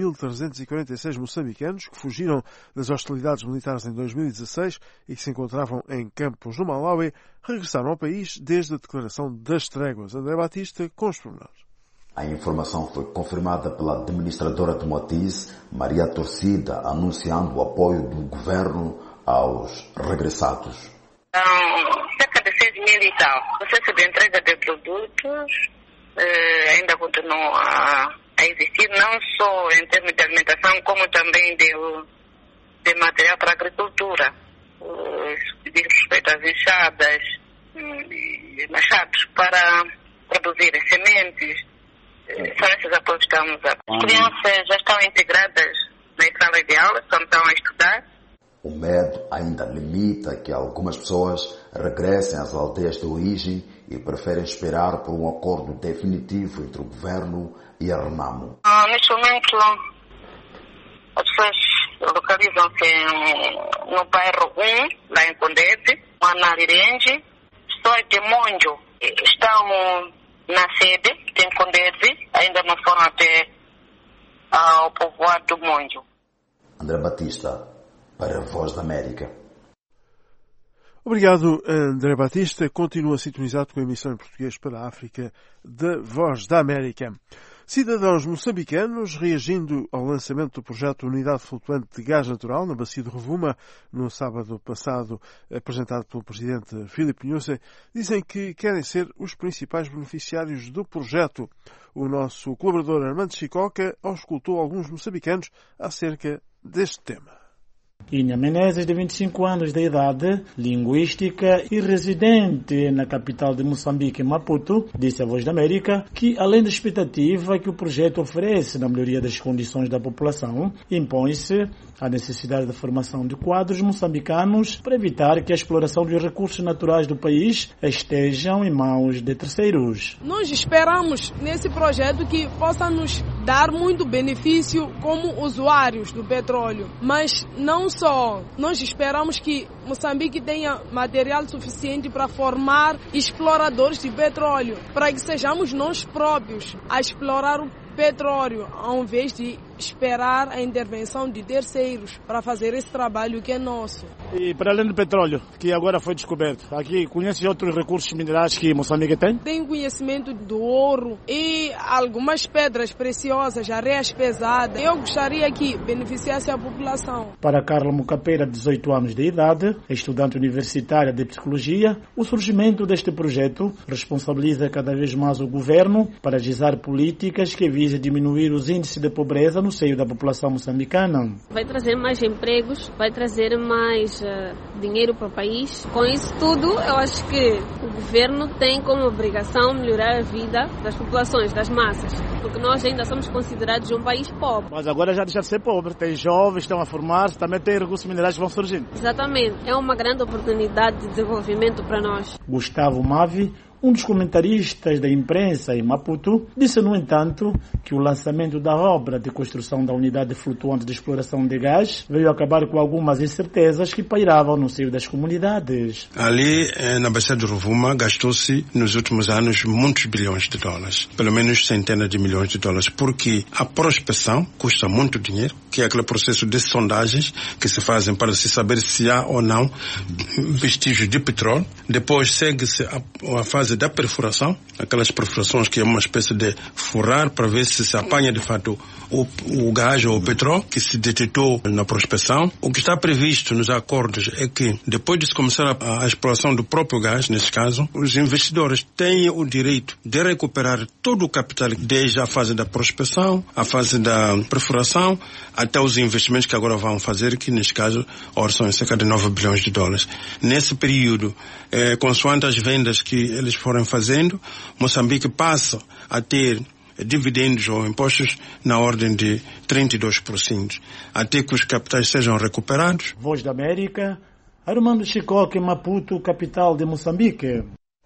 6.346 moçambicanos que fugiram das hostilidades militares em 2016 e que se encontravam em campos no Malawi, regressaram ao país desde a declaração das tréguas. André Batista com os pormenores. A informação foi confirmada pela administradora de Moatize, Maria Torcida, anunciando o apoio do governo aos regressados. Cerca de 6 mil e tal. O processo de entrega de produtos ainda continua a existir, não só em termos de alimentação, como também de material para a agricultura. Diz respeito às enxadas e machados para produzir sementes. São esses apoios que estamos a... As crianças já estão integradas na sala de aula, só estão a estudar. O medo ainda limita que algumas pessoas regressem às aldeias de origem e preferem esperar por um acordo definitivo entre o governo e a RENAMO. Neste momento, as pessoas localizam-se no bairro 1, lá em Condete, Manarirenje, Só de Monjo. Estão na sede, tem Condete, ainda não foram até ao povoado do Monjo. André Batista, para a Voz da América. Obrigado, André Batista. Continua sintonizado com a emissão em português para a África da Voz da América. Cidadãos moçambicanos, reagindo ao lançamento do projeto Unidade Flutuante de Gás Natural na Bacia do Rovuma, no sábado passado, apresentado pelo presidente Filipe Nyusi, dizem que querem ser os principais beneficiários do projeto. O nosso colaborador Armando Chicoca auscultou alguns moçambicanos acerca deste tema. Inha Menezes, de 25 anos de idade, linguística e residente na capital de Moçambique, Maputo, disse à Voz da América que, além da expectativa que o projeto oferece na melhoria das condições da população, impõe-se a necessidade de formação de quadros moçambicanos para evitar que a exploração dos recursos naturais do país estejam em mãos de terceiros. Nós esperamos nesse projeto que possa nos dar muito benefício como usuários do petróleo, mas não só. Nós esperamos que Moçambique tenha material suficiente para formar exploradores de petróleo, para que sejamos nós próprios a explorar o petróleo, ao invés de esperar a intervenção de terceiros para fazer esse trabalho que é nosso. E para além do petróleo, que agora foi descoberto, aqui conhece outros recursos minerais que Moçambique tem? Tem conhecimento do ouro e algumas pedras preciosas, areias pesadas. Eu gostaria que beneficiasse a população. Para Carla Mucapeira, 18 anos de idade, estudante universitária de psicologia, o surgimento deste projeto responsabiliza cada vez mais o governo para agizar políticas que visem diminuir os índices de pobreza no seio da população moçambicana. Vai trazer mais empregos, vai trazer mais dinheiro para o país. Com isso tudo, eu acho que o governo tem como obrigação melhorar a vida das populações, das massas, porque nós ainda somos considerados um país pobre. Mas agora já deixa de ser pobre, tem jovens que estão a formar-se, também tem recursos minerais que vão surgindo. Exatamente, é uma grande oportunidade de desenvolvimento para nós. Gustavo Mavi, um dos comentaristas da imprensa em Maputo, disse, no entanto, que o lançamento da obra de construção da unidade flutuante de exploração de gás veio acabar com algumas incertezas que pairavam no seio das comunidades. Ali, na Bacia do Rovuma, gastou-se nos últimos anos muitos bilhões de dólares, pelo menos centenas de milhões de dólares, porque a prospecção custa muito dinheiro, que é aquele processo de sondagens que se fazem para se saber se há ou não vestígios de petróleo. Depois segue-se a fase da perfuração, aquelas perfurações que é uma espécie de furar para ver se apanha de fato o gás ou o petróleo que se detectou na prospecção. O que está previsto nos acordos é que depois de se começar a exploração do próprio gás, nesse caso, os investidores têm o direito de recuperar todo o capital desde a fase da prospecção, a fase da perfuração, até os investimentos que agora vão fazer, que nesse caso orçam cerca de 9 bilhões de dólares. Nesse período, consoante as vendas que eles forem fazendo, Moçambique passa a ter dividendos ou impostos na ordem de 32%, até que os capitais sejam recuperados. Voz da América, Armando Chicoque, Maputo, capital de Moçambique.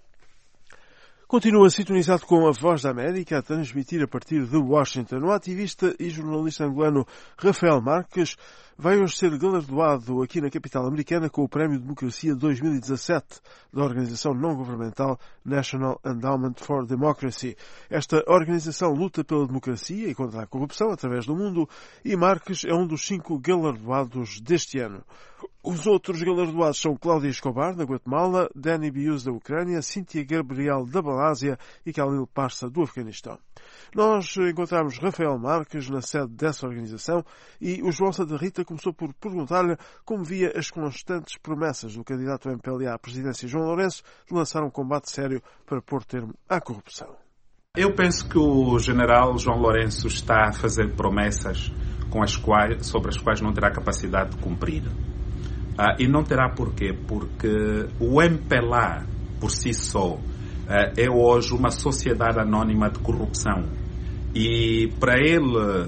Continua sintonizado com a Voz da América, a transmitir a partir de Washington. O ativista e jornalista angolano Rafael Marques vai hoje ser galardoado aqui na capital americana com o Prémio Democracia 2017 da organização não-governamental National Endowment for Democracy. Esta organização luta pela democracia e contra a corrupção através do mundo e Marques é um dos 5 galardoados deste ano. Os outros galardoados são Cláudia Escobar, da Guatemala, Danny Bius, da Ucrânia, Cíntia Gabriel, da Malásia e Khalil Parsa, do Afeganistão. Nós encontramos Rafael Marques na sede dessa organização e o João Santa Rita começou por perguntar-lhe como via as constantes promessas do candidato MPLA à presidência João Lourenço de lançar um combate sério para pôr termo à corrupção. Eu penso que o general João Lourenço está a fazer promessas sobre as quais não terá capacidade de cumprir. E não terá porquê, porque o MPLA, por si só, é hoje uma sociedade anónima de corrupção. E para ele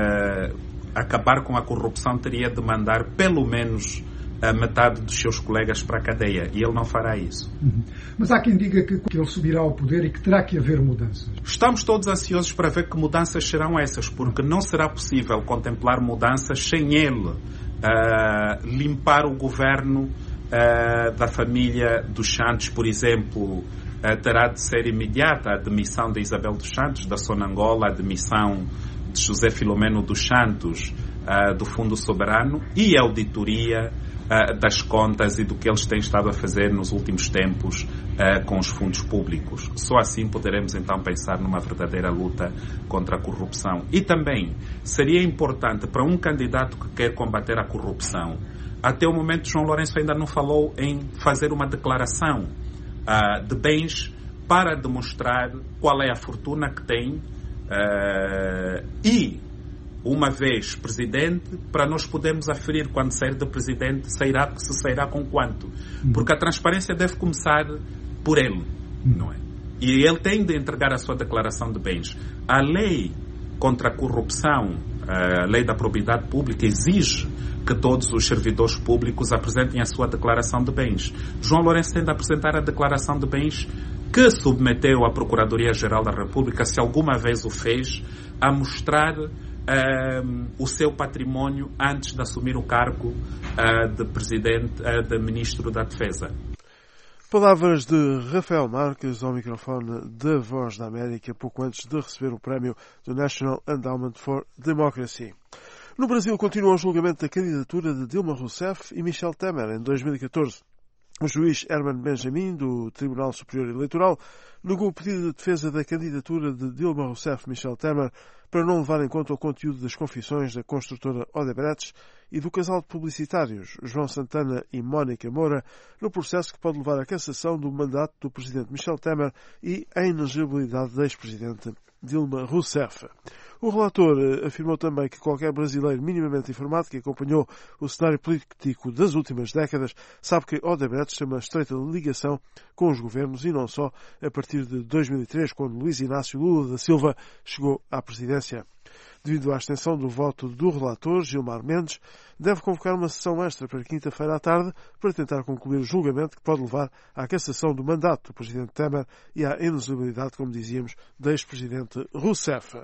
acabar com a corrupção teria de mandar pelo menos a metade dos seus colegas para a cadeia. E ele não fará isso. Mas há quem diga que ele subirá ao poder e que terá que haver mudanças. Estamos todos ansiosos para ver que mudanças serão essas, porque não será possível contemplar mudanças sem ele limpar o governo da família dos Santos, por exemplo. Terá de ser imediata a demissão de Isabel dos Santos, da Sonangola, a demissão de José Filomeno dos Santos, do Fundo Soberano, e a auditoria das contas e do que eles têm estado a fazer nos últimos tempos com os fundos públicos. Só assim poderemos então pensar numa verdadeira luta contra a corrupção. E também seria importante para um candidato que quer combater a corrupção, até o momento João Lourenço ainda não falou em fazer uma declaração de bens para demonstrar qual é a fortuna que tem e, uma vez presidente, para nós podermos aferir quando sair de presidente se sairá com quanto. Porque a transparência deve começar por ele, não é? E ele tem de entregar a sua declaração de bens. A lei contra a corrupção, a lei da probidade pública, exige que todos os servidores públicos apresentem a sua declaração de bens. João Lourenço tem de apresentar a declaração de bens que submeteu à Procuradoria-Geral da República, se alguma vez o fez, a mostrar o seu património antes de assumir o cargo de presidente, de ministro da Defesa. Palavras de Rafael Marques ao microfone da Voz da América, pouco antes de receber o prémio do National Endowment for Democracy. No Brasil continua o julgamento da candidatura de Dilma Rousseff e Michel Temer em 2014. O juiz Herman Benjamin, do Tribunal Superior Eleitoral, negou o pedido de defesa da candidatura de Dilma Rousseff e Michel Temer para não levar em conta o conteúdo das confissões da construtora Odebrecht e do casal de publicitários João Santana e Mónica Moura no processo que pode levar à cassação do mandato do presidente Michel Temer e à inelegibilidade da ex-presidente Dilma Rousseff. O relator afirmou também que qualquer brasileiro minimamente informado que acompanhou o cenário político das últimas décadas sabe que Odebrecht tem uma estreita ligação com os governos e não só a partir de 2003, quando Luiz Inácio Lula da Silva chegou à presidência. Devido à extensão do voto do relator, Gilmar Mendes deve convocar uma sessão extra para quinta-feira à tarde para tentar concluir o julgamento que pode levar à cassação do mandato do presidente Temer e à inelegibilidade, como dizíamos, da ex-presidente Rousseff.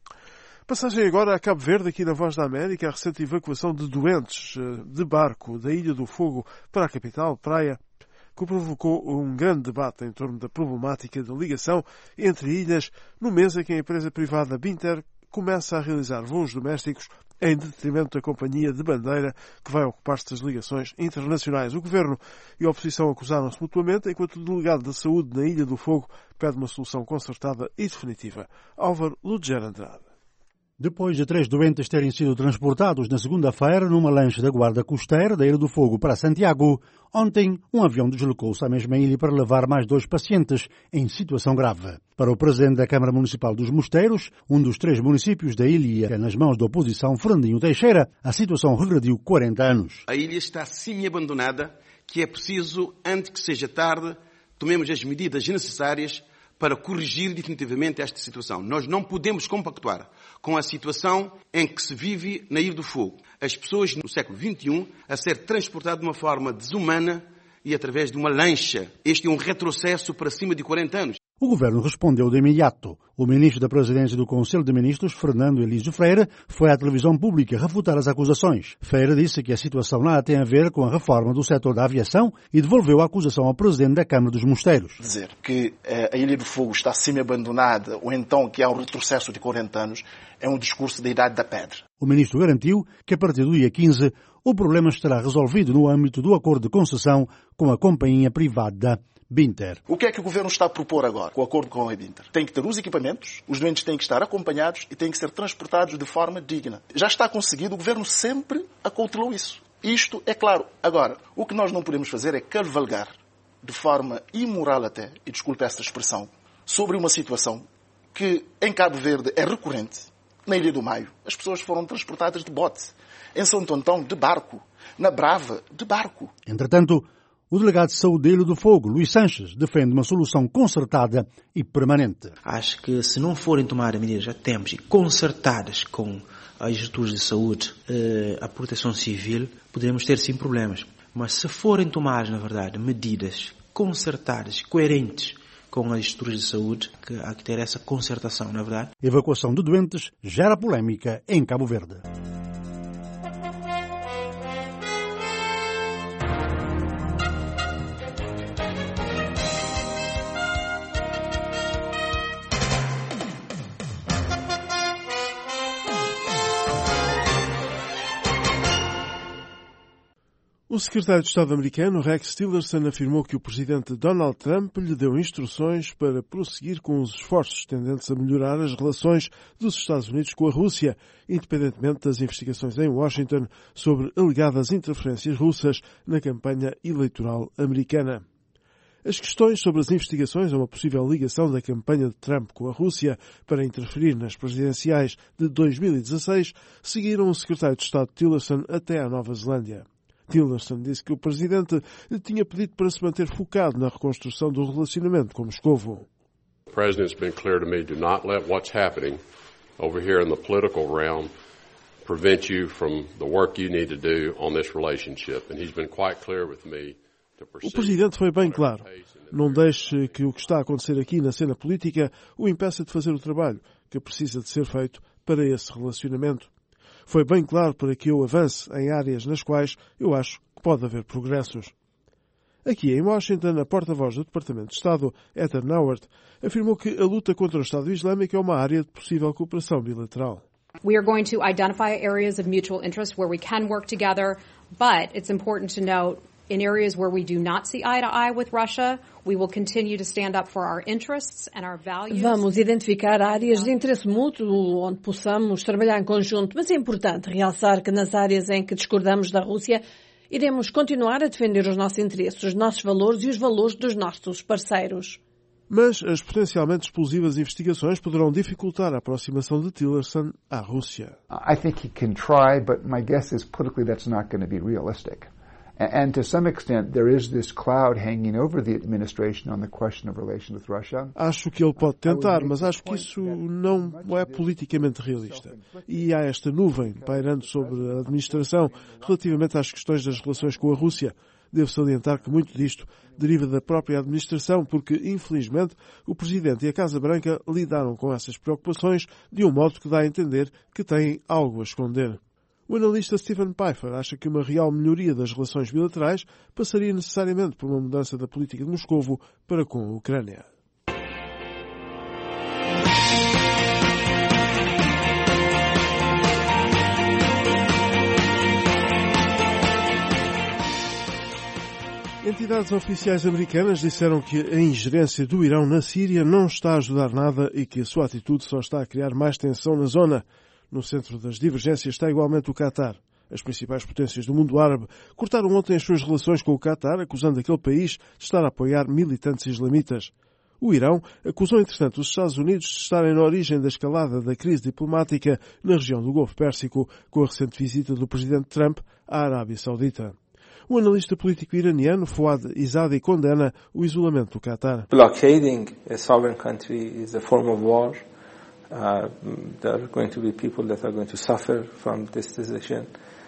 Passagem agora a Cabo Verde, aqui na Voz da América, a recente evacuação de doentes de barco da Ilha do Fogo para a capital, Praia, que provocou um grande debate em torno da problemática da ligação entre ilhas, no mês em que a empresa privada Binter começa a realizar voos domésticos em detrimento da companhia de bandeira que vai ocupar-se das ligações internacionais. O Governo e a oposição acusaram-se mutuamente, enquanto o delegado da Saúde na Ilha do Fogo pede uma solução concertada e definitiva. Álvaro Luger Andrade. Depois de 3 doentes terem sido transportados na segunda-feira numa lancha da Guarda Costeira da Ilha do Fogo para Santiago, ontem um avião deslocou-se à mesma ilha para levar mais 2 pacientes em situação grave. Para o presidente da Câmara Municipal dos Mosteiros, um dos 3 municípios da ilha nas mãos da oposição, Fernandinho Teixeira, a situação regrediu 40 anos. A ilha está semi-abandonada, que é preciso, antes que seja tarde, tomemos as medidas necessárias para corrigir definitivamente esta situação. Nós não podemos compactuar com a situação em que se vive na Ilha do Fogo. As pessoas no século XXI a ser transportadas de uma forma desumana e através de uma lancha. Este é um retrocesso para cima de 40 anos. O Governo respondeu de imediato. O ministro da Presidência do Conselho de Ministros, Fernando Elísio Freire, foi à televisão pública refutar as acusações. Freire disse que a situação nada tem a ver com a reforma do setor da aviação e devolveu a acusação ao Presidente da Câmara dos Mosteiros. Dizer que a Ilha do Fogo está semi-abandonada ou então que há um retrocesso de 40 anos é um discurso da Idade da Pedra. O ministro garantiu que a partir do dia 15 o problema estará resolvido no âmbito do acordo de concessão com a companhia privada Binter. O que é que o Governo está a propor agora, com o acordo com a Binter? Tem que ter os equipamentos, os doentes têm que estar acompanhados e têm que ser transportados de forma digna. Já está conseguido, o Governo sempre acautelou isso. Isto é claro. Agora, o que nós não podemos fazer é cavalgar de forma imoral até, e desculpe esta expressão, sobre uma situação que em Cabo Verde é recorrente. Na Ilha do Maio, as pessoas foram transportadas de bote. Em São Tontão, de barco. Na Brava, de barco. Entretanto, o delegado de saúde da Ilha do Fogo, Luís Sanches, defende uma solução concertada e permanente. Acho que se não forem tomadas medidas a tempos e concertadas com as estruturas de saúde, a proteção civil, poderemos ter sim problemas. Mas se forem tomadas, na verdade, medidas concertadas, coerentes com as estruturas de saúde, que há que ter essa concertação, na verdade. Evacuação de doentes gera polémica em Cabo Verde. O secretário de Estado americano, Rex Tillerson, afirmou que o presidente Donald Trump lhe deu instruções para prosseguir com os esforços tendentes a melhorar as relações dos Estados Unidos com a Rússia, independentemente das investigações em Washington sobre alegadas interferências russas na campanha eleitoral americana. As questões sobre as investigações a uma possível ligação da campanha de Trump com a Rússia para interferir nas presidenciais de 2016 seguiram o secretário de Estado Tillerson até à Nova Zelândia. Tillerson disse que o presidente lhe tinha pedido para se manter focado na reconstrução do relacionamento com Moscovo. The president's been clear to me, do not let what's happening over here in the political realm prevent you from the work you need to do on this relationship. And he's been quite clear with me to pursue. O presidente foi bem claro. Não deixe que o que está a acontecer aqui na cena política o impeça de fazer o trabalho que precisa de ser feito para esse relacionamento. Foi bem claro para que eu avance em áreas nas quais eu acho que pode haver progressos. Aqui em Washington, a porta-voz do Departamento de Estado, Heather Nauert, afirmou que a luta contra o Estado Islâmico é uma área de possível cooperação bilateral. We are going to identify areas of mutual interest where we can work together, but it's important to note in areas where we do not see eye to eye with Russia, we will continue to stand up for our interests and our values. Vamos identificar áreas de interesse mútuo onde possamos trabalhar em conjunto, mas é importante realçar que nas áreas em que discordamos da Rússia, iremos continuar a defender os nossos interesses, os nossos valores e os valores dos nossos parceiros. Mas as potencialmente explosivas investigações poderão dificultar a aproximação de Tillerson à Rússia. I think he can try, but my guess is politically that's not going to be realistic. And to some extent, there is this cloud hanging over the administration on the question of relations with Russia. Acho que ele pode tentar, mas acho que isso não é politicamente realista. E há esta nuvem pairando sobre a administração relativamente às questões das relações com a Rússia. Devo salientar que muito disto deriva da própria administração, porque, infelizmente, o Presidente e a Casa Branca lidaram com essas preocupações de um modo que dá a entender que têm algo a esconder. O analista Stephen Pfeiffer acha que uma real melhoria das relações bilaterais passaria necessariamente por uma mudança da política de Moscovo para com a Ucrânia. Entidades oficiais americanas disseram que a ingerência do Irão na Síria não está a ajudar nada e que a sua atitude só está a criar mais tensão na zona. No centro das divergências está igualmente o Qatar. As principais potências do mundo árabe cortaram ontem as suas relações com o Qatar, acusando aquele país de estar a apoiar militantes islamitas. O Irão acusou, entretanto, os Estados Unidos de estarem na origem da escalada da crise diplomática na região do Golfo Pérsico, com a recente visita do presidente Trump à Arábia Saudita. O analista político iraniano Fouad Izadi condena o isolamento do Qatar. Blockading a sovereign country is a form of war. There are going to be people that are going to suffer from this decision.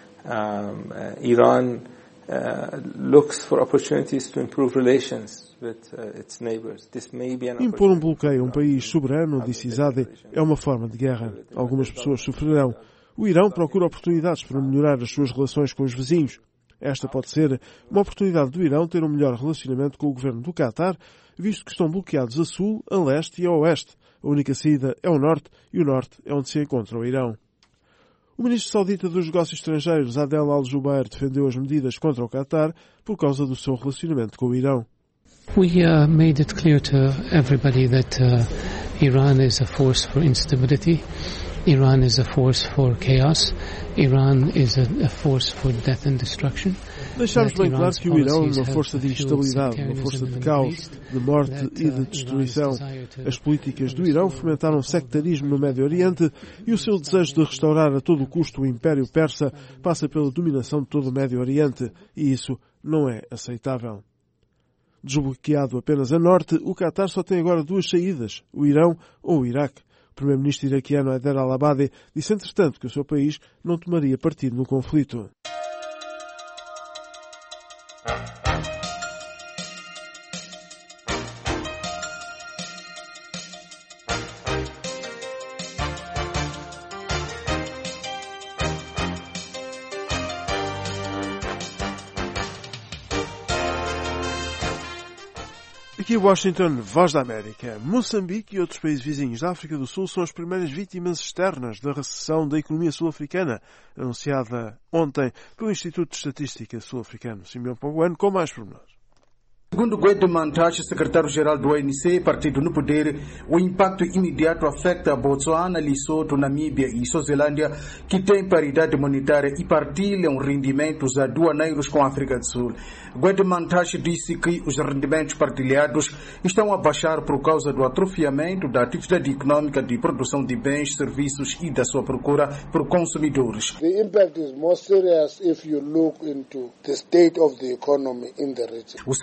Iran looks for opportunities to improve relations with its neighbors. This may be an Impor um bloqueio a um país soberano, disse Izadi, é uma forma de guerra. Algumas pessoas sofrerão. O Irão procura oportunidades para melhorar as suas relações com os vizinhos. Esta pode ser uma oportunidade do Irão ter um melhor relacionamento com o governo do Qatar, visto que estão bloqueados a sul, a leste e a oeste. A única saída é o norte, e o norte é onde se encontra o Irão. O ministro saudita dos negócios estrangeiros, Adel Al-Jubeir, defendeu as medidas contra o Qatar por causa do seu relacionamento com o Irão. We made it clear to everybody that Iran is a force for instability. Iran is a force for chaos. Iran is a force for death and destruction. Deixámos bem claro que o Irão é uma força de instabilidade, uma força de caos, de morte e de destruição. As políticas do Irão fomentaram sectarismo no Médio Oriente e o seu desejo de restaurar a todo custo o Império Persa passa pela dominação de todo o Médio Oriente e isso não é aceitável. Desbloqueado apenas a norte, o Qatar só tem agora duas saídas, o Irão ou o Iraque. O primeiro-ministro iraquiano Haider al-Abadi disse, entretanto, que o seu país não tomaria partido no conflito. Aqui em Washington, Voz da América. Moçambique e outros países vizinhos da África do Sul são as primeiras vítimas externas da recessão da economia sul-africana, anunciada ontem pelo Instituto de Estatística Sul-Africano. Simeão Ponguano, com mais pormenores. Segundo Gwede Mantashe, secretário-geral do ONC, partido no poder, o impacto imediato afeta Botsuana, Lesotho, Namíbia e Suazilândia, que têm paridade monetária e partilham rendimentos aduaneiros com a África do Sul. Gwede Mantashe disse que os rendimentos partilhados estão a baixar por causa do atrofiamento da atividade econômica de produção de bens, serviços e da sua procura por consumidores. The impact is more serious if you look into the state of the economy in the region. O secretário-geral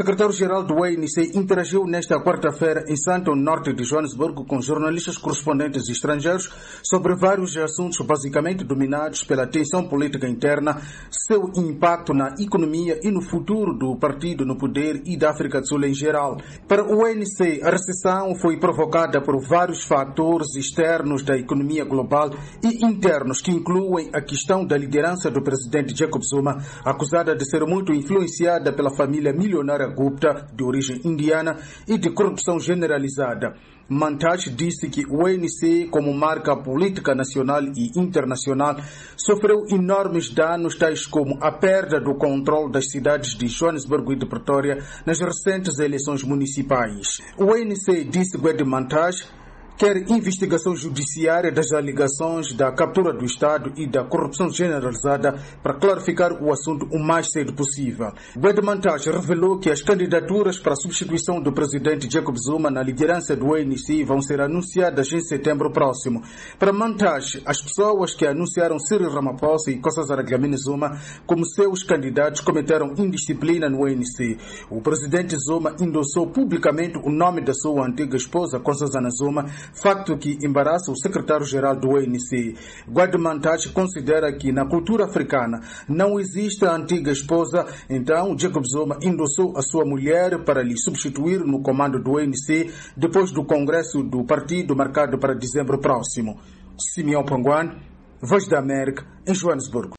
secretário-geral do ANC interagiu nesta quarta-feira em Sandton, norte de Joanesburgo, com jornalistas correspondentes estrangeiros sobre vários assuntos basicamente dominados pela tensão política interna, seu impacto na economia e no futuro do partido no poder e da África do Sul em geral. Para o ANC, a recessão foi provocada por vários fatores externos da economia global e internos que incluem a questão da liderança do presidente Jacob Zuma, acusada de ser muito influenciada pela família milionária Gupta, de origem indiana, e de corrupção generalizada. Mantashe disse que o ANC, como marca política nacional e internacional, sofreu enormes danos, tais como a perda do controle das cidades de Joanesburgo e de Pretória nas recentes eleições municipais. O ANC, disse Gwede Mantashe, quer investigação judiciária das alegações da captura do Estado e da corrupção generalizada para clarificar o assunto o mais cedo possível. Gwede Mantashe revelou que as candidaturas para a substituição do presidente Jacob Zuma na liderança do ANC vão ser anunciadas em setembro próximo. Para Mantashe, as pessoas que anunciaram Cyril Ramaphosa e Nkosazana Dlamini Zuma como seus candidatos cometeram indisciplina no ANC. O presidente Zuma endossou publicamente o nome da sua antiga esposa, Nkosazana Zuma, facto que embaraça o secretário-geral do ANC. Gwede Mantashe considera que na cultura africana não existe a antiga esposa, então Jacob Zuma endossou a sua mulher para lhe substituir no comando do ANC depois do congresso do partido marcado para dezembro próximo. Simeão Panguan, Voz da América, em Joanesburgo.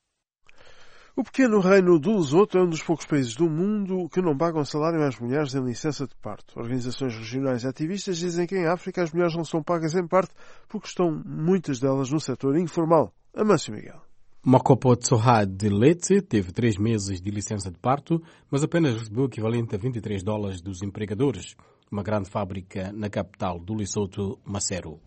O pequeno reino do Lesoto é um dos poucos países do mundo que não pagam salário às mulheres em licença de parto. Organizações regionais e ativistas dizem que em África as mulheres não são pagas em parte porque estão muitas delas no setor informal. Amâncio Miguel. Makopo Tsohad Letse teve 3 meses de licença de parto, mas apenas recebeu o equivalente a $23 dos empregadores. Uma grande fábrica na capital do Lesotho, Maseru.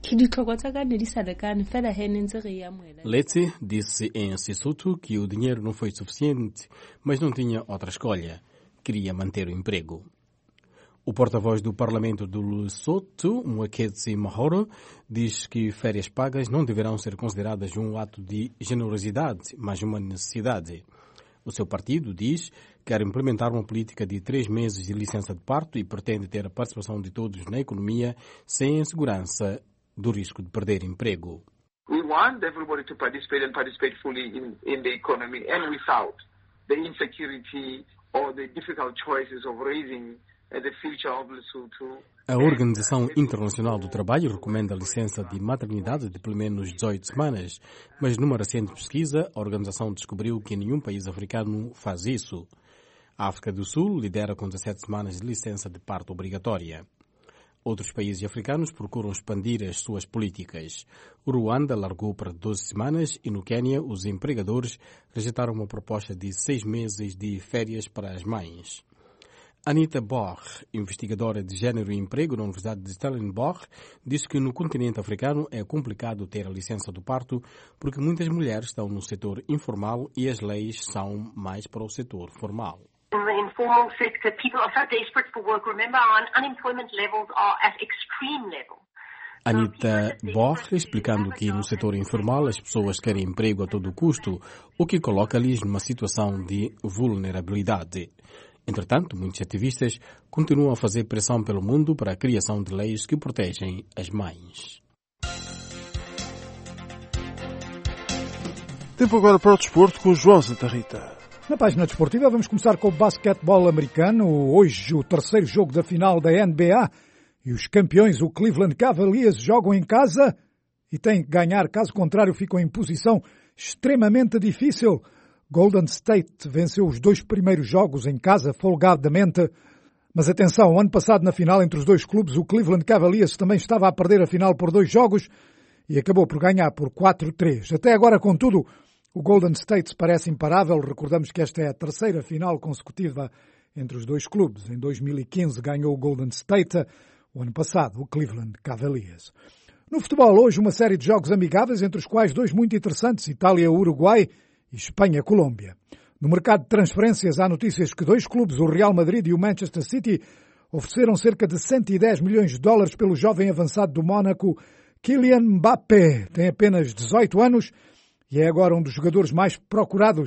Letse disse em Sesotho que o dinheiro não foi suficiente, mas não tinha outra escolha. Queria manter o emprego. O porta-voz do Parlamento do Lesotho, Mwaketsi Mahoro, diz que férias pagas não deverão ser consideradas um ato de generosidade, mas uma necessidade. O seu partido diz que quer implementar uma política de 3 meses de licença de parto e pretende ter a participação de todos na economia sem a segurança do risco de perder emprego. We want everybody to participate and participate fully in the economy and without the insecurity or the difficult choices of raising the future of Lesotho. A Organização Internacional do Trabalho recomenda a licença de maternidade de pelo menos 18 semanas, mas numa recente pesquisa, a organização descobriu que nenhum país africano faz isso. A África do Sul lidera com 17 semanas de licença de parto obrigatória. Outros países africanos procuram expandir as suas políticas. O Ruanda largou para 12 semanas e no Quênia os empregadores rejeitaram uma proposta de 6 meses de férias para as mães. Anita Borg, investigadora de Gênero e Emprego na Universidade de Stellenbosch, diz que no continente africano é complicado ter a licença do parto porque muitas mulheres estão no setor informal e as leis são mais para o setor formal. In the informal sector, people are so desperate for work. Remember, our unemployment levels are at extreme level. Anita Borg, explicando que no setor informal as pessoas querem emprego a todo custo, o que coloca-lhes numa situação de vulnerabilidade. Entretanto, muitos ativistas continuam a fazer pressão pelo mundo para a criação de leis que protegem as mães. Tempo agora para o desporto com o João Santa Rita. Na página desportiva vamos começar com o basquetebol americano. Hoje o terceiro jogo da final da NBA e os campeões, o Cleveland Cavaliers, jogam em casa e têm que ganhar, caso contrário ficam em posição extremamente difícil. Golden State venceu os 2 primeiros jogos em casa, folgadamente. Mas atenção, ano passado na final entre os 2 clubes, o Cleveland Cavaliers também estava a perder a final por 2 jogos e acabou por ganhar por 4-3. Até agora, contudo, o Golden State parece imparável. Recordamos que esta é a terceira final consecutiva entre os 2 clubes. Em 2015 ganhou o Golden State, o ano passado o Cleveland Cavaliers. No futebol, hoje uma série de jogos amigáveis, entre os quais 2 muito interessantes, Itália-Uruguai e Espanha-Colômbia. No mercado de transferências há notícias que 2 clubes, o Real Madrid e o Manchester City, ofereceram cerca de $110 milhões pelo jovem avançado do Mónaco, Kylian Mbappé. Tem apenas 18 anos e é agora um dos jogadores mais procurados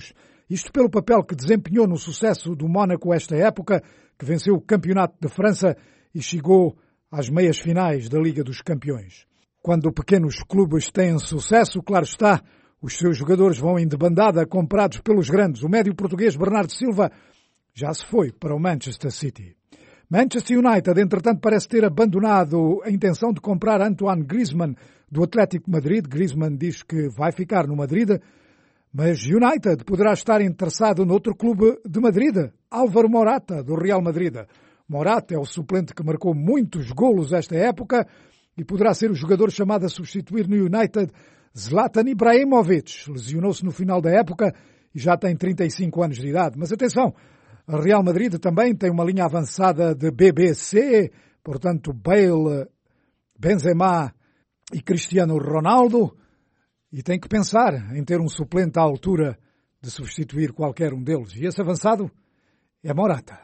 Isto pelo papel que desempenhou no sucesso do Mónaco esta época, que venceu o Campeonato de França e chegou às meias finais da Liga dos Campeões. Quando pequenos clubes têm sucesso, claro está, os seus jogadores vão em debandada comprados pelos grandes. O médio português Bernardo Silva já se foi para o Manchester City. Manchester United, entretanto, parece ter abandonado a intenção de comprar Antoine Griezmann do Atlético de Madrid. Griezmann diz que vai ficar no Madrid, mas United poderá estar interessado noutro clube de Madrid, Álvaro Morata, do Real Madrid. Morata é o suplente que marcou muitos golos esta época e poderá ser o jogador chamado a substituir no United Zlatan Ibrahimovic. Lesionou-se no final da época e já tem 35 anos de idade. Mas atenção, a Real Madrid também tem uma linha avançada de BBC, portanto Bale, Benzema e Cristiano Ronaldo, e tem que pensar em ter um suplente à altura de substituir qualquer um deles. E esse avançado é Morata.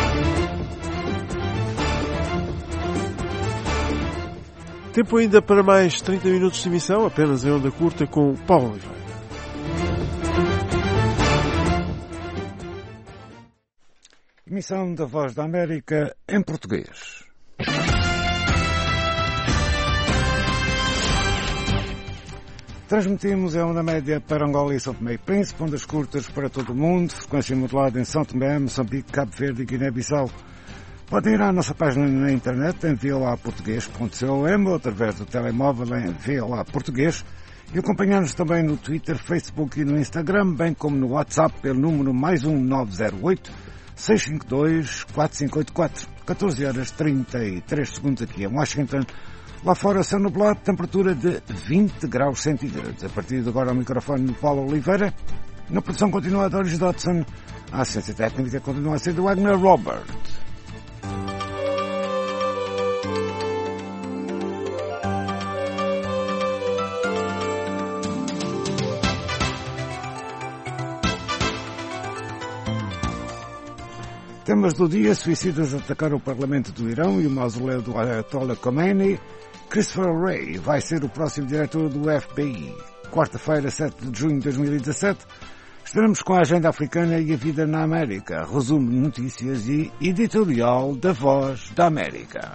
Tempo ainda para mais 30 minutos de emissão, apenas em onda curta, com Paulo Oliveira. Emissão da Voz da América em português. Transmitimos em onda média para Angola e São Tomé e Príncipe, ondas curtas para todo o mundo, frequência modulada em São Tomé, Moçambique, Cabo Verde e Guiné-Bissau. Podem ir à nossa página na internet em voaportugues.com ou através do telemóvel em VOA Português e acompanhar-nos também no Twitter, Facebook e no Instagram, bem como no WhatsApp pelo número +1 908 652 4584. 14 horas 33 segundos aqui em Washington. Lá fora, céu nublado, temperatura de 20 graus centígrados. A partir de agora, ao microfone do Paulo Oliveira. Na produção continua a Doris Dodson. A assistência técnica continua a ser do Wagner Robert. Temas do dia: suicidas atacaram o Parlamento do Irão e o mausoléu do Ayatollah Khomeini. Christopher Wray vai ser o próximo diretor do FBI. Quarta-feira, 7 de junho de 2017. Estaremos com a agenda africana e a vida na América. Resumo de notícias e editorial da Voz da América.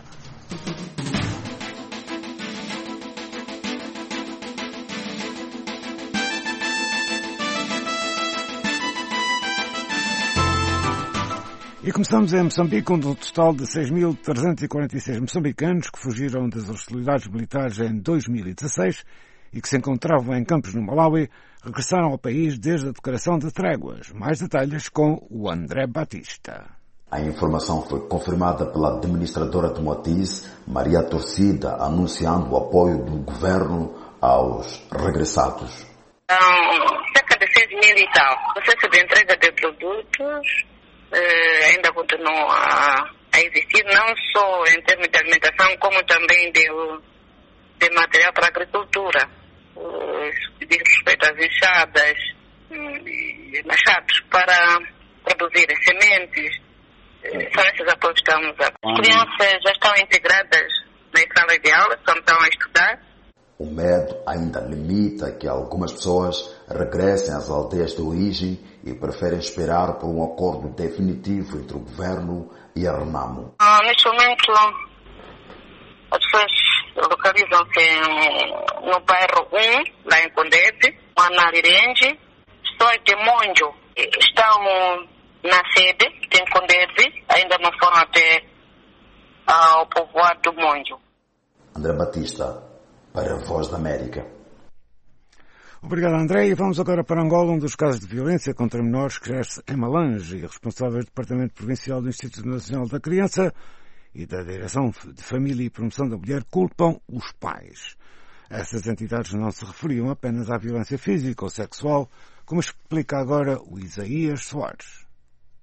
E começamos em Moçambique, onde o total de 6.346 moçambicanos que fugiram das hostilidades militares em 2016 e que se encontravam em campos no Malawi regressaram ao país desde a declaração de tréguas. Mais detalhes com o André Batista. A informação foi confirmada pela administradora de Moatize, Maria Torcida, anunciando o apoio do governo aos regressados. Cerca de 6 mil e tal. O processo de entrega de produtos ainda continua a existir, não só em termos de alimentação, como também de material para a agricultura. Diz respeito às enxadas e machados para produzir sementes. São esses apoios que estamos a... As crianças já estão integradas nas salas de aula, só estão a estudar. O medo ainda limita que algumas pessoas regressem às aldeias de origem e preferem esperar por um acordo definitivo entre o governo e a Renamo. Neste momento, as pessoas localizam-se no bairro 1, lá em Condete, Manalirenje, Sói de Monjo. Estão na sede de Condete, ainda não foram até ao povoado do Monjo. André Batista, para a Voz da América. Obrigado, André. E vamos agora para Angola, um dos casos de violência contra menores que cresce em Malange, e responsáveis do Departamento Provincial do Instituto Nacional da Criança e da Direção de Família e Promoção da Mulher culpam os pais. Essas entidades não se referiam apenas à violência física ou sexual, como explica agora o Isaías Soares.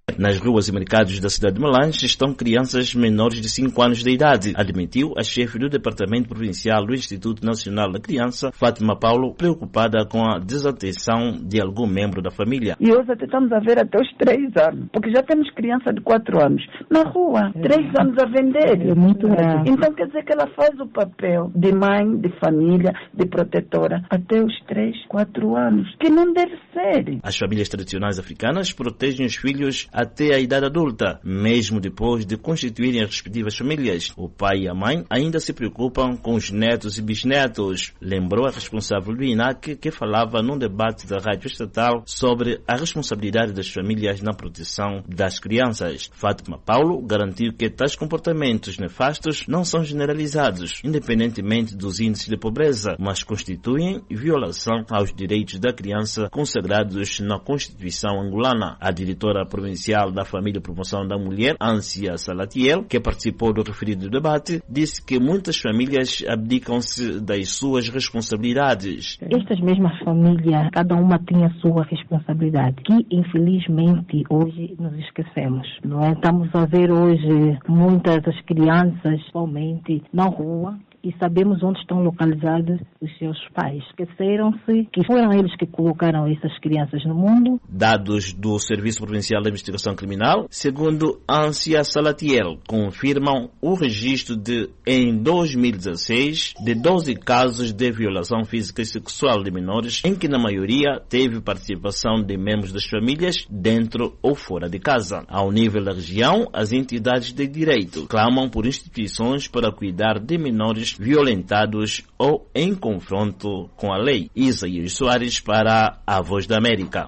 Nas ruas e mercados da cidade de Melange estão crianças menores de 5 anos de idade, admitiu a chefe do Departamento Provincial do Instituto Nacional da Criança, Fátima Paulo, preocupada com a desatenção de algum membro da família. E hoje até estamos a ver até os 3 anos, porque já temos criança de 4 anos na rua, 3 anos a vender. É muito grave. Então quer dizer que ela faz o papel de mãe, de família, de protetora, até os 3, 4 anos, que não deve ser. As famílias tradicionais africanas protegem os filhos até a idade adulta, mesmo depois de constituírem as respectivas famílias. O pai e a mãe ainda se preocupam com os netos e bisnetos, lembrou a responsável do INAC, que falava num debate da rádio estatal sobre a responsabilidade das famílias na proteção das crianças. Fátima Paulo garantiu que tais comportamentos nefastos não são generalizados, independentemente dos índices de pobreza, mas constituem violação aos direitos da criança consagrados na Constituição angolana. A diretora provincial da Família e Promoção da Mulher, Ância Salatiel, que participou do referido debate, disse que muitas famílias abdicam-se das suas responsabilidades. Estas mesmas famílias, cada uma tem a sua responsabilidade, que infelizmente hoje nos esquecemos, não é? Estamos a ver hoje muitas das crianças somente na rua, e sabemos onde estão localizados os seus pais. Esqueceram-se que foram eles que colocaram essas crianças no mundo. Dados do Serviço Provincial de Investigação Criminal, segundo Ância Salatiel, confirmam o registro em 2016, de 12 casos de violação física e sexual de menores, em que na maioria teve participação de membros das famílias dentro ou fora de casa. Ao nível da região, as entidades de direito clamam por instituições para cuidar de menores violentados ou em confronto com a lei. Isaías Soares para a Voz da América.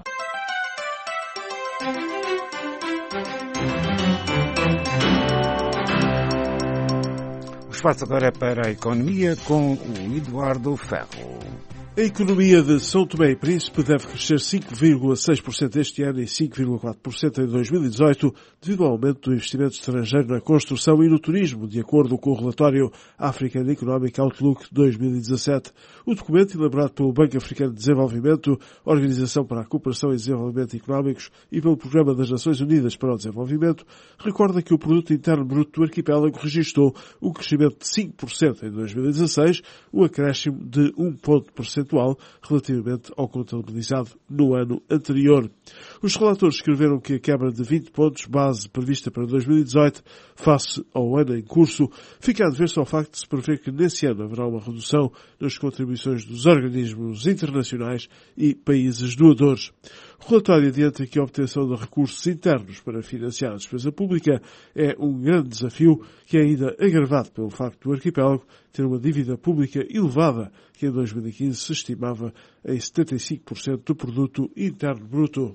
O espaço agora é para a economia com o Eduardo Ferro. A economia de São Tomé e Príncipe deve crescer 5,6% este ano e 5,4% em 2018, devido ao aumento do investimento estrangeiro na construção e no turismo, de acordo com o relatório African Economic Outlook 2017. O documento, elaborado pelo Banco Africano de Desenvolvimento, Organização para a Cooperação e Desenvolvimento Económicos e pelo Programa das Nações Unidas para o Desenvolvimento, recorda que o Produto Interno Bruto do arquipélago registrou um crescimento de 5% em 2016, um acréscimo de 1 ponto percentual relativamente ao contabilizado no ano anterior. Os relatores escreveram que a quebra de 20 pontos base prevista para 2018 face ao ano em curso fica a dever-se ao facto de se prever que nesse ano haverá uma redução nas contribuições dos organismos internacionais e países doadores. O relatório adianta que a obtenção de recursos internos para financiar a despesa pública é um grande desafio que é ainda agravado pelo facto do arquipélago ter uma dívida pública elevada, que em 2015 se estimava em 75% do produto interno bruto.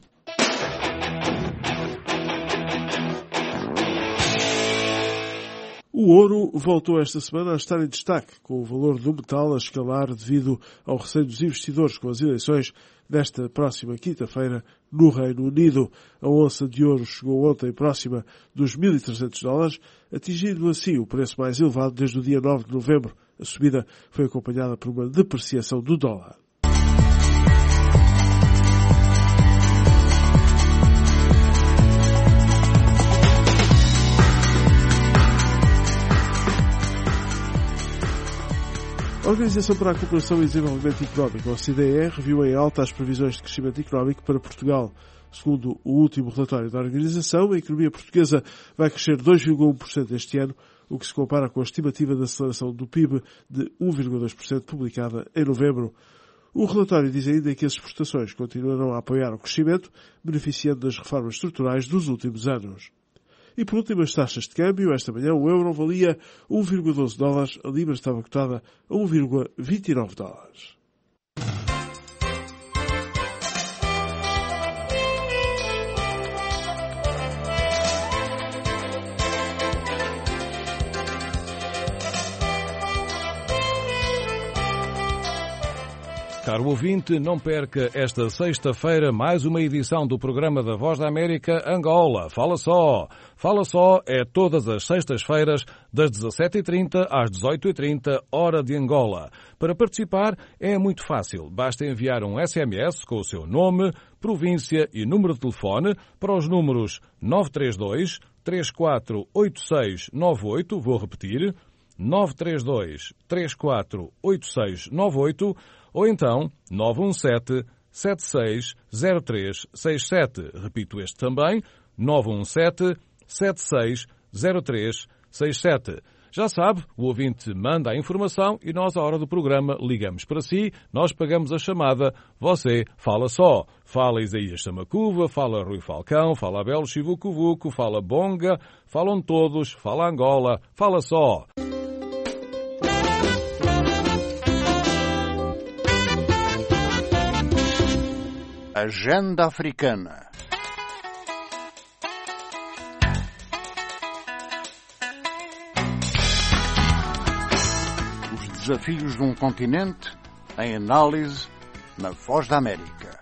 O ouro voltou esta semana a estar em destaque, com o valor do metal a escalar devido ao receio dos investidores com as eleições desta próxima quinta-feira no Reino Unido. A onça de ouro chegou ontem próxima dos $1.300, atingindo assim o preço mais elevado desde o dia 9 de novembro. A subida foi acompanhada por uma depreciação do dólar. A Organização para a Cooperação e Desenvolvimento Económico, OCDE, reviu em alta as previsões de crescimento económico para Portugal. Segundo o último relatório da organização, a economia portuguesa vai crescer 2,1% este ano, o que se compara com a estimativa de aceleração do PIB de 1,2% publicada em novembro. O relatório diz ainda que as exportações continuarão a apoiar o crescimento, beneficiando das reformas estruturais dos últimos anos. E por último, as taxas de câmbio. Esta manhã o euro valia $1,12, a libra estava cotada a $1,29. caro ouvinte, não perca esta sexta-feira mais uma edição do programa da Voz da América Angola. Fala Só! Fala Só é todas as sextas-feiras, das 17h30 às 18h30, hora de Angola. Para participar é muito fácil. Basta enviar um SMS com o seu nome, província e número de telefone para os números 932 348698, vou repetir, 932 348698, ou então 917 760367. Repito este também, 917 760367. Já sabe, o ouvinte manda a informação e nós, à hora do programa, ligamos para si, nós pagamos a chamada, você fala só. Fala Isaías Samacuva, fala Rui Falcão, fala Abel Chivucuvuco, fala Bonga, falam todos, fala Angola, fala só. Agenda Africana. Os desafios de um continente em análise na Voz da América.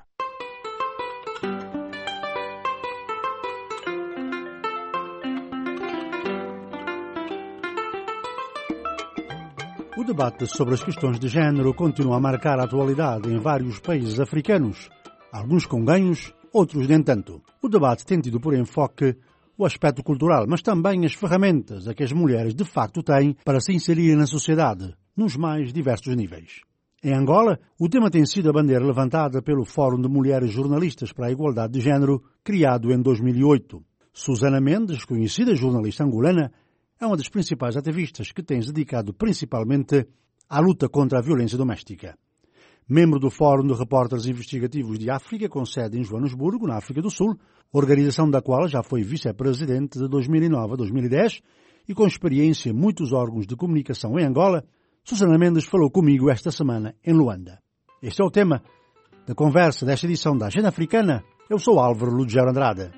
O debate sobre as questões de género continua a marcar a atualidade em vários países africanos. Alguns com ganhos, outros nem tanto. O debate tem tido por enfoque o aspecto cultural, mas também as ferramentas a que as mulheres de facto têm para se inserirem na sociedade, nos mais diversos níveis. Em Angola, o tema tem sido a bandeira levantada pelo Fórum de Mulheres Jornalistas para a Igualdade de Género, criado em 2008. Susana Mendes, conhecida jornalista angolana, é uma das principais ativistas que tem se dedicado principalmente à luta contra a violência doméstica. Membro do Fórum de Repórteres Investigativos de África, com sede em Joanesburgo, na África do Sul, organização da qual já foi vice-presidente de 2009 a 2010 e com experiência em muitos órgãos de comunicação em Angola, Susana Mendes falou comigo esta semana em Luanda. Este é o tema da conversa desta edição da Agenda Africana. Eu sou Álvaro Ludgero Andrade.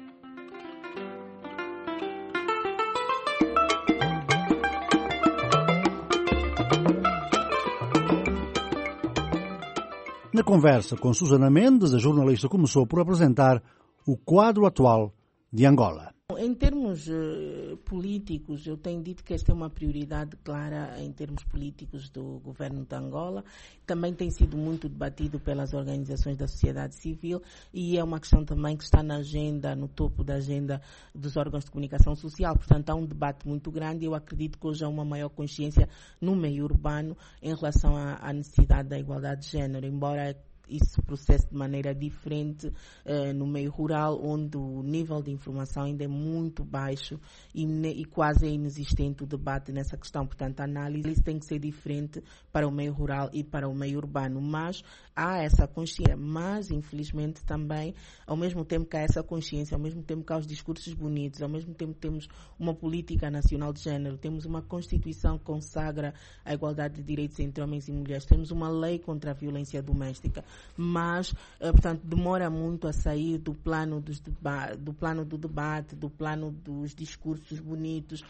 Na conversa com Susana Mendes, a jornalista começou por apresentar o quadro atual de Angola. Em termos políticos, eu tenho dito que esta é uma prioridade clara em termos políticos do governo de Angola. Também tem sido muito debatido pelas organizações da sociedade civil e é uma questão também que está na agenda, no topo da agenda dos órgãos de comunicação social. Portanto, há um debate muito grande e eu acredito que hoje há uma maior consciência no meio urbano em relação à necessidade da igualdade de género, embora isso processe de maneira diferente no meio rural, onde o nível de informação ainda é muito baixo e quase é inexistente o debate nessa questão. Portanto, a análise tem que ser diferente para o meio rural e para o meio urbano. Mas há essa consciência. Mas, infelizmente, também, ao mesmo tempo que há essa consciência, ao mesmo tempo que há os discursos bonitos, ao mesmo tempo que temos uma política nacional de género, temos uma Constituição que consagra a igualdade de direitos entre homens e mulheres, temos uma lei contra a violência doméstica, mas, portanto, demora muito a sair do plano do debate, do plano dos discursos bonitos,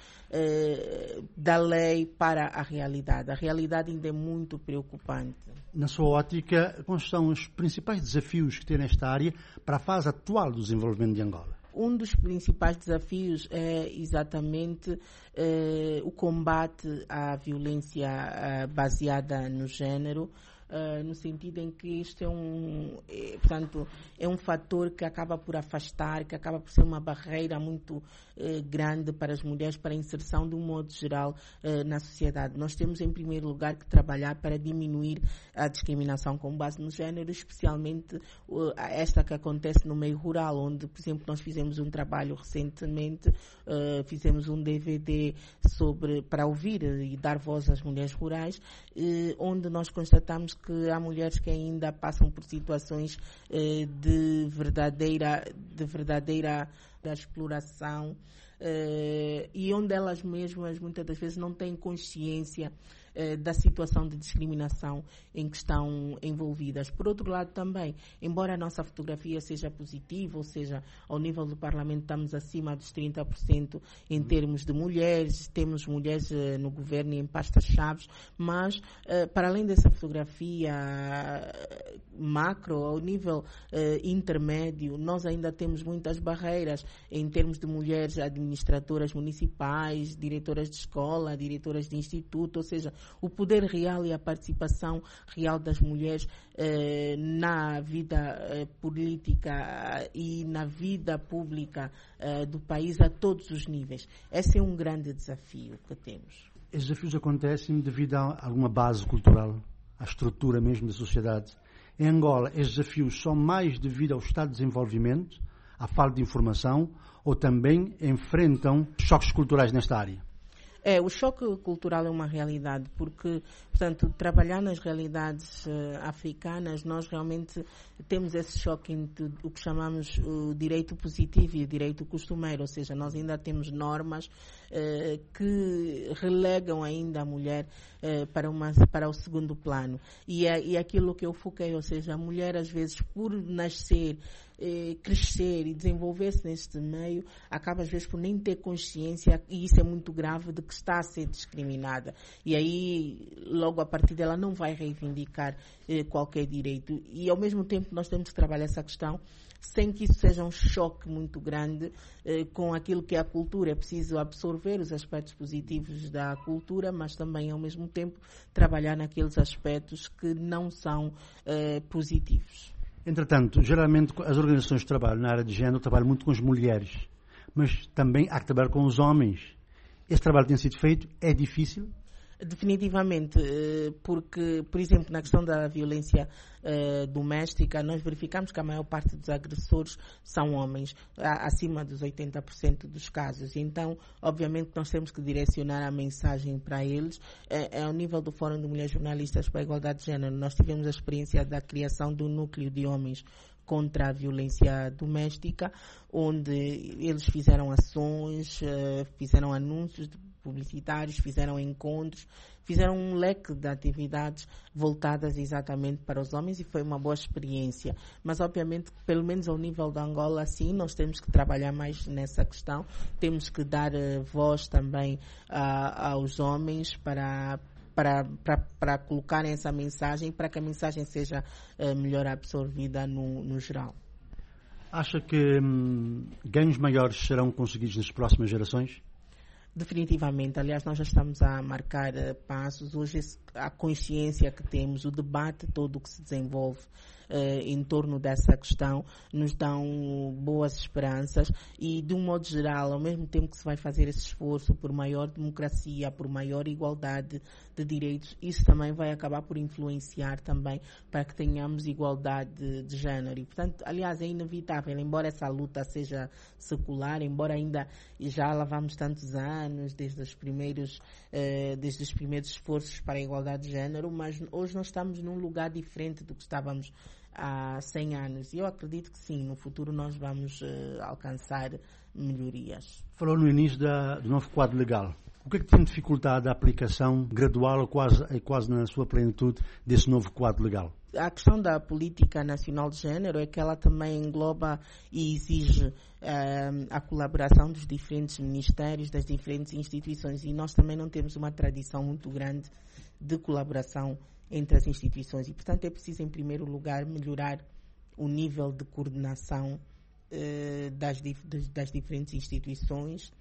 da lei para a realidade. A realidade ainda é muito preocupante. Na sua ótica, quais são os principais desafios que tem nesta área para a fase atual do desenvolvimento de Angola? Um dos principais desafios é exatamente o combate à violência baseada no género, no sentido em que isto portanto, é um fator que acaba por afastar, que acaba por ser uma barreira muito grande para as mulheres, para a inserção de um modo geral na sociedade. Nós temos, em primeiro lugar, que trabalhar para diminuir a discriminação com base no género, especialmente esta que acontece no meio rural, onde, por exemplo, nós fizemos um trabalho recentemente, fizemos um DVD para ouvir e dar voz às mulheres rurais, onde nós constatamos que há mulheres que ainda passam por situações de verdadeira exploração, e onde elas mesmas muitas das vezes não têm consciência da situação de discriminação em que estão envolvidas. Por outro lado também, embora a nossa fotografia seja positiva, ou seja, ao nível do Parlamento estamos acima dos 30% em termos de mulheres, temos mulheres no governo e em pastas-chave, mas para além dessa fotografia macro, ao nível intermédio, nós ainda temos muitas barreiras em termos de mulheres administradoras municipais, diretoras de escola, diretoras de instituto, ou seja, o poder real e a participação real das mulheres na vida política e na vida pública do país a todos os níveis. Esse é um grande desafio que temos. Esses desafios acontecem devido a alguma base cultural, à estrutura mesmo da sociedade. Em Angola, esses desafios são mais devido ao estado de desenvolvimento, à falta de informação, ou também enfrentam choques culturais nesta área? O choque cultural é uma realidade, porque, portanto, trabalhar nas realidades africanas, nós realmente temos esse choque entre o que chamamos o direito positivo e o direito costumeiro, ou seja, nós ainda temos normas que relegam ainda a mulher para o segundo plano. E aquilo que eu foquei, ou seja, a mulher às vezes por nascer, crescer e desenvolver-se neste meio, acaba às vezes por nem ter consciência, e isso é muito grave, de que está a ser discriminada. E aí, logo a partir dela, não vai reivindicar qualquer direito. E ao mesmo tempo nós temos que trabalhar essa questão sem que isso seja um choque muito grande com aquilo que é a cultura. É preciso absorver os aspectos positivos da cultura, mas também, ao mesmo tempo, trabalhar naqueles aspectos que não são positivos. Entretanto, geralmente as organizações de trabalho na área de género trabalham muito com as mulheres, mas também há que trabalhar com os homens. Esse trabalho tem sido feito? É difícil? Definitivamente, porque, por exemplo, na questão da violência doméstica, nós verificamos que a maior parte dos agressores são homens, acima dos 80% dos casos. Então, obviamente, nós temos que direcionar a mensagem para eles. Ao nível do Fórum de Mulheres Jornalistas para a Igualdade de Género, nós tivemos a experiência da criação do núcleo de homens contra a violência doméstica, onde eles fizeram ações, fizeram anúncios publicitários, fizeram encontros, fizeram um leque de atividades voltadas exatamente para os homens, e foi uma boa experiência. Mas, obviamente, pelo menos ao nível da Angola, sim, nós temos que trabalhar mais nessa questão, temos que dar voz também aos homens para colocarem essa mensagem, para que a mensagem seja melhor absorvida no geral. Acha que ganhos maiores serão conseguidos nas próximas gerações? Definitivamente. Aliás, nós já estamos a marcar passos. Hoje a consciência que temos, o debate todo que se desenvolve em torno dessa questão, nos dão boas esperanças, e, de um modo geral, ao mesmo tempo que se vai fazer esse esforço por maior democracia, por maior igualdade de direitos, isso também vai acabar por influenciar também para que tenhamos igualdade de género. E, portanto, aliás, é inevitável, embora essa luta seja secular, embora ainda já lá vamos tantos anos, desde os primeiros esforços para a igualdade de género, mas hoje nós estamos num lugar diferente do que estávamos há 100 anos. E eu acredito que sim, no futuro nós vamos alcançar melhorias. Falou no início do novo quadro legal. O que é que tem dificultado a aplicação gradual ou quase na sua plenitude desse novo quadro legal? A questão da política nacional de género é que ela também engloba e exige a colaboração dos diferentes ministérios, das diferentes instituições, e nós também não temos uma tradição muito grande de colaboração entre as instituições, e, portanto, é preciso, em primeiro lugar, melhorar o nível de coordenação das diferentes instituições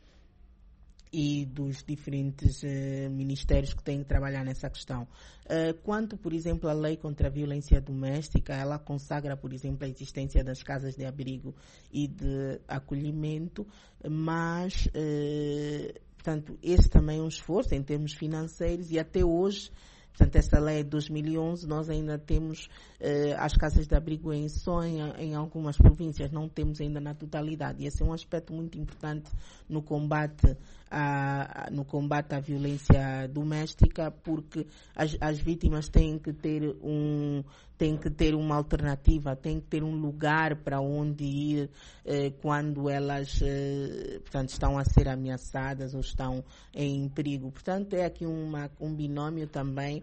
e dos diferentes ministérios que têm que trabalhar nessa questão. Quanto, por exemplo, à lei contra a violência doméstica, ela consagra, por exemplo, a existência das casas de abrigo e de acolhimento, mas, portanto, esse também é um esforço em termos financeiros, e até hoje, portanto, essa lei é de 2011, nós ainda temos as casas de abrigo em algumas províncias, não temos ainda na totalidade. E esse é um aspecto muito importante no combate à violência doméstica, porque as vítimas têm que ter tem que ter uma alternativa, tem que ter um lugar para onde ir quando elas portanto, estão a ser ameaçadas ou estão em perigo. Portanto, é aqui um binômio também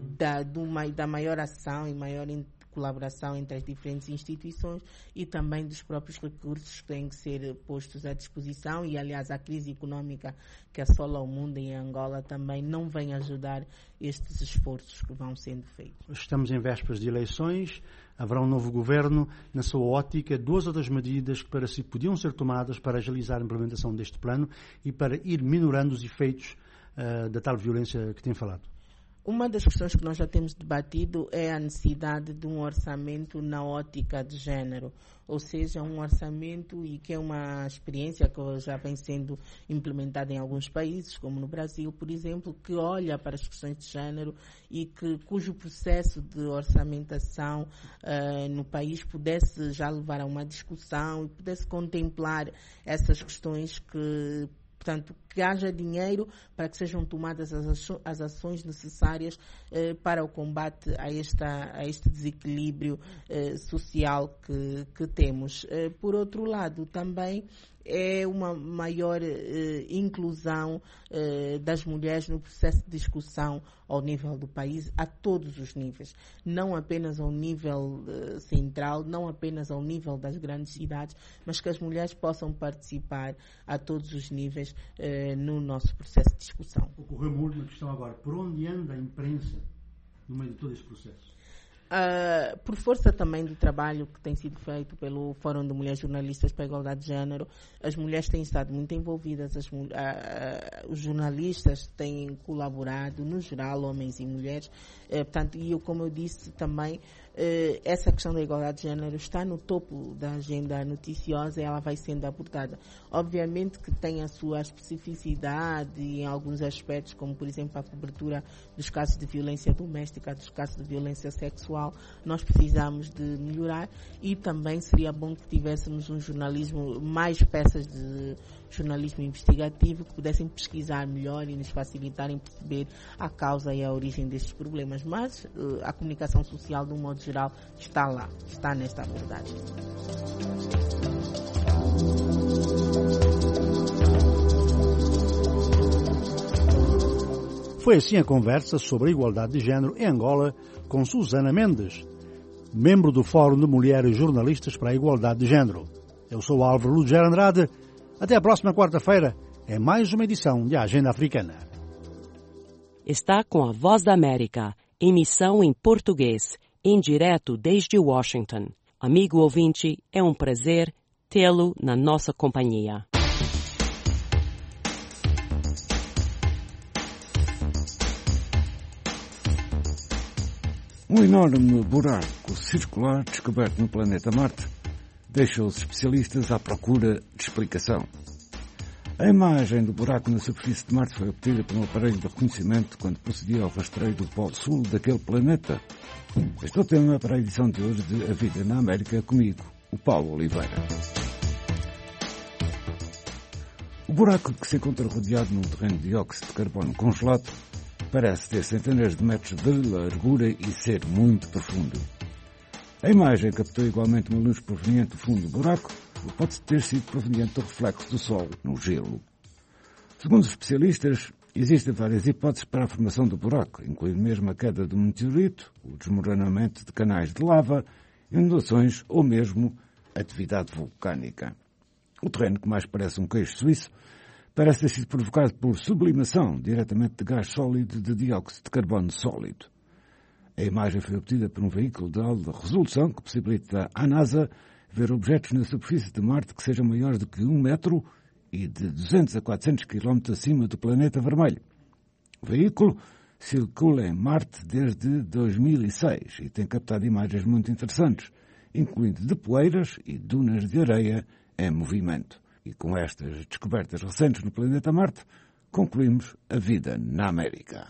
da maior ação e maior colaboração entre as diferentes instituições e também dos próprios recursos que têm que ser postos à disposição. E, aliás, a crise económica que assola o mundo em Angola também não vem ajudar estes esforços que vão sendo feitos. Estamos em vésperas de eleições, haverá um novo governo. Na sua ótica, 2 ou 3 medidas que para si podiam ser tomadas para agilizar a implementação deste plano e para ir minorando os efeitos da tal violência que tem falado. Uma das questões que nós já temos debatido é a necessidade de um orçamento na ótica de género, ou seja, um orçamento e que é uma experiência que já vem sendo implementada em alguns países, como no Brasil, por exemplo, que olha para as questões de género e cujo processo de orçamentação no país pudesse já levar a uma discussão e pudesse contemplar essas questões portanto, que haja dinheiro para que sejam tomadas as ações necessárias para o combate a este desequilíbrio social que temos. Por outro lado, também é uma maior inclusão das mulheres no processo de discussão ao nível do país, a todos os níveis, não apenas ao nível central, não apenas ao nível das grandes cidades, mas que as mulheres possam participar a todos os níveis no nosso processo de discussão. Ocorreu muito uma questão agora, por onde anda a imprensa no meio de todo esse processo? Por força também do trabalho que tem sido feito pelo Fórum de Mulheres Jornalistas para a Igualdade de Género, as mulheres têm estado muito envolvidas, os jornalistas têm colaborado, no geral, homens e mulheres, portanto, e como eu disse também, essa questão da igualdade de género está no topo da agenda noticiosa e ela vai sendo abordada. Obviamente que tem a sua especificidade em alguns aspectos, como por exemplo a cobertura dos casos de violência doméstica, dos casos de violência sexual, nós precisamos de melhorar e também seria bom que tivéssemos um jornalismo, mais peças de jornalismo investigativo que pudessem pesquisar melhor e nos facilitarem perceber a causa e a origem destes problemas. Mas a comunicação social, de um modo geral, está lá, está nesta abordagem. Foi assim a conversa sobre a igualdade de género em Angola com Susana Mendes, membro do Fórum de Mulheres Jornalistas para a Igualdade de Género. Eu sou Álvaro Luger Andrade. Até a próxima quarta-feira em mais uma edição de Agenda Africana. Está com a Voz da América, emissão em português, em direto desde Washington. Amigo ouvinte, é um prazer tê-lo na nossa companhia. Um enorme buraco circular descoberto no planeta Marte deixa os especialistas à procura de explicação. A imagem do buraco na superfície de Marte foi obtida por um aparelho de reconhecimento quando procedia ao rastreio do polo sul daquele planeta. Este é o tema para a edição de hoje de A Vida na América, comigo, o Paulo Oliveira. O buraco, que se encontra rodeado num terreno de dióxido de carbono congelado, parece ter centenas de metros de largura e ser muito profundo. A imagem captou igualmente uma luz proveniente do fundo do buraco, ou pode ter sido proveniente do reflexo do Sol no gelo. Segundo os especialistas, existem várias hipóteses para a formação do buraco, incluindo mesmo a queda de um meteorito, o desmoronamento de canais de lava, inundações ou mesmo atividade vulcânica. O terreno, que mais parece um queijo suíço, parece ter sido provocado por sublimação diretamente de gás sólido de dióxido de carbono sólido. A imagem foi obtida por um veículo de alta resolução que possibilita à NASA ver objetos na superfície de Marte que sejam maiores do que 1 metro e de 200 a 400 km acima do planeta vermelho. O veículo circula em Marte desde 2006 e tem captado imagens muito interessantes, incluindo de poeiras e dunas de areia em movimento. E com estas descobertas recentes no planeta Marte, concluímos A Vida na América.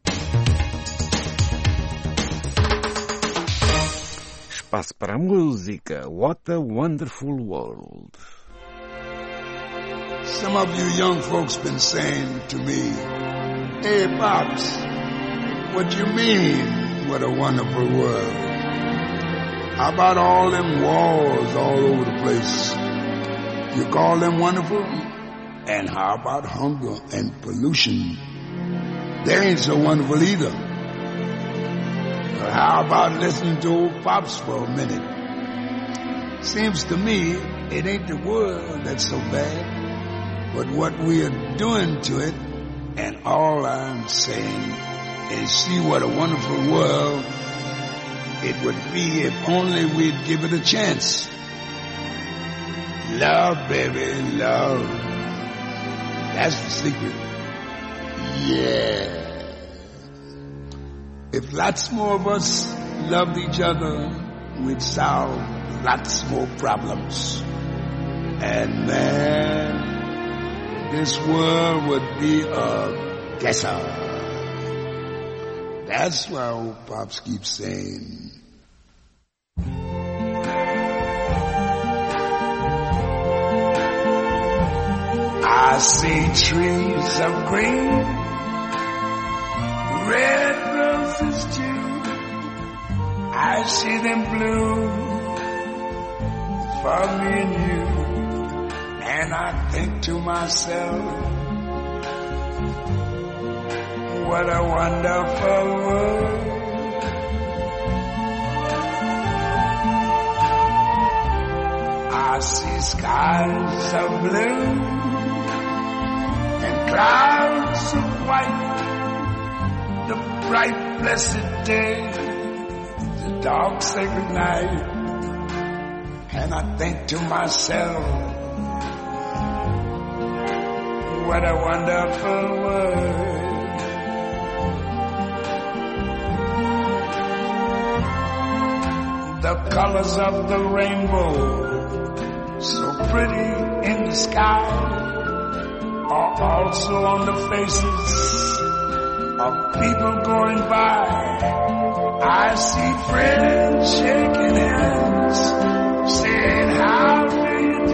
Espaço para a música. What a Wonderful World. Some of you young folks been saying to me, "Hey, Pops, what do you mean, what a wonderful world?" How about all them wars all over the place? You call them wonderful? And how about hunger and pollution? They ain't so wonderful either. But how about listening to old Pops for a minute? Seems to me it ain't the world that's so bad, but what we are doing to it. And all I'm saying is see what a wonderful world it would be if only we'd give it a chance. Love, baby, love. That's the secret. Yeah. If lots more of us loved each other, we'd solve lots more problems. And man, this world would be a guesser. That's why old Pops keeps saying, I see trees of green, red roses too. I see them bloom for me and you. And I think to myself, what a wonderful world. I see skies of blue and clouds of white, the bright blessed day, the dark sacred night. And I think to myself, what a wonderful world. The colors of the rainbow, so pretty in the sky, are also on the faces of people going by. I see friends shaking hands, saying, how do you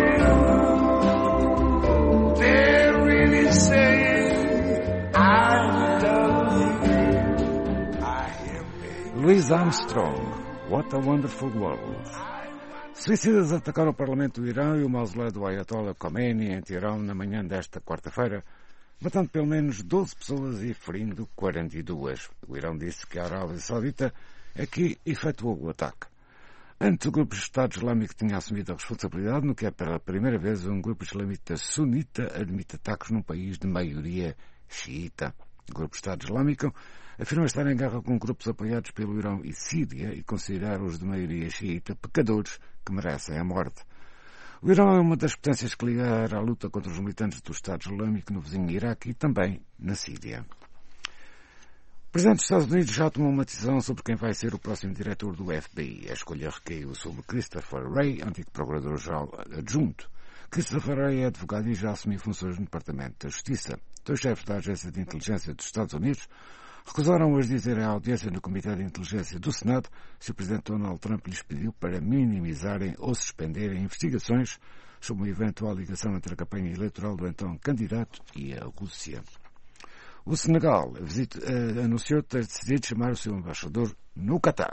do? They're really saying, I love you. I hear baby. Louis Armstrong, What a Wonderful World. Suicidas atacaram o Parlamento do Irão e o mausoléu do Ayatollah Khomeini em Teherão na manhã desta quarta-feira, matando pelo menos 12 pessoas e ferindo 42. O Irão disse que a Arábia Saudita é que efetuou o ataque. Antes, o grupo de Estado Islâmico tinha assumido a responsabilidade, no que é pela primeira vez um grupo islamita sunita admite ataques num país de maioria xiita. O grupo de Estado Islâmico afirma estar em guerra com grupos apoiados pelo Irão e Síria e considerar os de maioria xiita pecadores que merecem a morte. O Irão é uma das potências que lidera a luta contra os militantes do Estado Islâmico no vizinho Iraque e também na Síria. O Presidente dos Estados Unidos já tomou uma decisão sobre quem vai ser o próximo diretor do FBI. A escolha recaiu sobre Christopher Wray, antigo Procurador-Geral Adjunto. Christopher Wray é advogado e já assumiu funções no Departamento da Justiça. Dois chefes da Agência de Inteligência dos Estados Unidos recusaram hoje dizer à audiência no Comitê de Inteligência do Senado se o Presidente Donald Trump lhes pediu para minimizarem ou suspenderem investigações sobre uma eventual ligação entre a campanha eleitoral do então candidato e a Rússia. O Senegal anunciou ter decidido chamar o seu embaixador no Catar.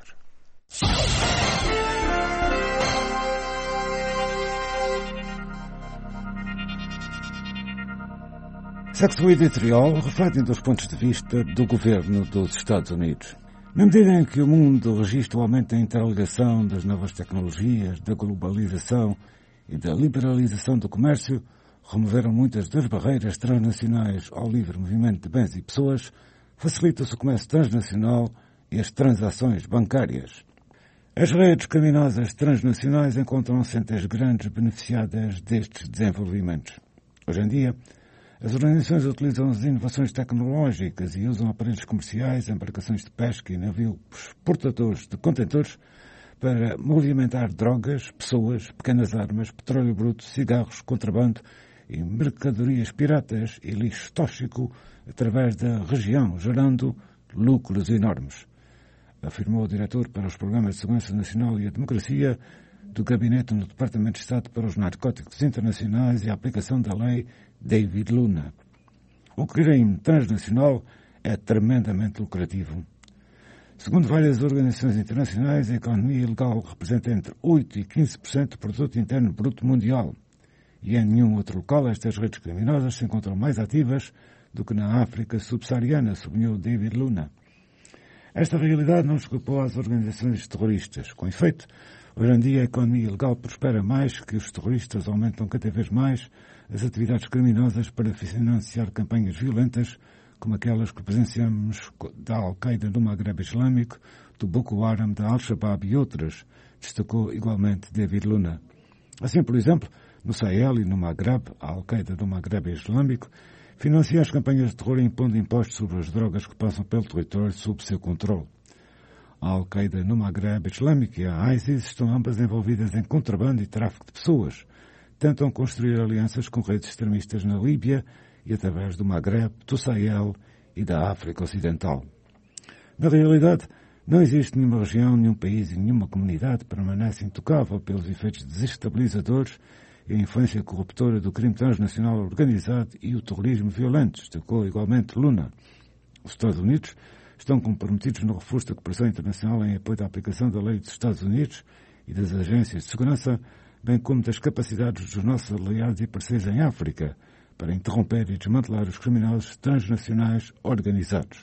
Sexto editorial refletem dos pontos de vista do governo dos Estados Unidos. Na medida em que o mundo registra o aumento da interligação das novas tecnologias, da globalização e da liberalização do comércio, removeram muitas das barreiras transnacionais ao livre movimento de bens e pessoas, facilita-se o comércio transnacional e as transações bancárias. As redes criminosas transnacionais encontram-se entre as grandes beneficiadas destes desenvolvimentos. Hoje em dia, as organizações utilizam as inovações tecnológicas e usam aparelhos comerciais, embarcações de pesca e navios portadores de contentores para movimentar drogas, pessoas, pequenas armas, petróleo bruto, cigarros, contrabando e mercadorias piratas e lixo tóxico através da região, gerando lucros enormes, afirmou o diretor para os Programas de Segurança Nacional e a Democracia do Gabinete no Departamento de Estado para os Narcóticos Internacionais e a Aplicação da Lei, David Luna. O crime transnacional é tremendamente lucrativo. Segundo várias organizações internacionais, a economia ilegal representa entre 8% e 15% do produto interno bruto mundial. E em nenhum outro local estas redes criminosas se encontram mais ativas do que na África subsaariana, sublinhou David Luna. Esta realidade não escapou às organizações terroristas. Com efeito, hoje em dia a economia ilegal prospera mais que os terroristas aumentam cada vez mais as atividades criminosas para financiar campanhas violentas como aquelas que presenciamos da Al-Qaeda no Maghreb Islâmico, do Boko Haram, da Al-Shabaab e outras, destacou igualmente David Luna. Assim, por exemplo, no Sahel e no Maghreb, a Al-Qaeda no Maghreb Islâmico financia as campanhas de terror impondo impostos sobre as drogas que passam pelo território sob seu controle. A Al-Qaeda no Maghreb Islâmico e a ISIS estão ambas envolvidas em contrabando e tráfico de pessoas. Tentam construir alianças com redes extremistas na Líbia e através do Maghreb, do Sahel e da África Ocidental. Na realidade, não existe nenhuma região, nenhum país e nenhuma comunidade que permanece intocável pelos efeitos desestabilizadores e a influência corruptora do crime transnacional organizado e o terrorismo violento, destacou igualmente Luna. Os Estados Unidos estão comprometidos no reforço da cooperação internacional em apoio da aplicação da lei dos Estados Unidos e das agências de segurança, bem como das capacidades dos nossos aliados e parceiros em África, para interromper e desmantelar os criminosos transnacionais organizados.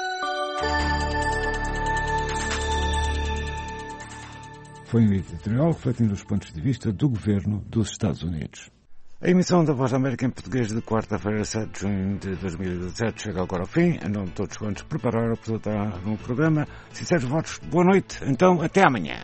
Foi um editorial refletindo os pontos de vista do governo dos Estados Unidos. A emissão da Voz da América em português de quarta-feira, 7 de junho de 2017, chega agora ao fim. Em nome de todos quantos prepararam para estar no programa, sinceros votos, boa noite. Então, até amanhã.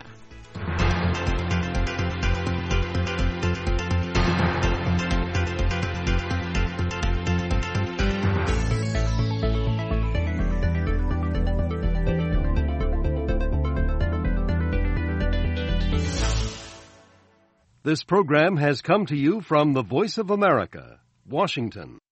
This program has come to you from the Voice of America, Washington.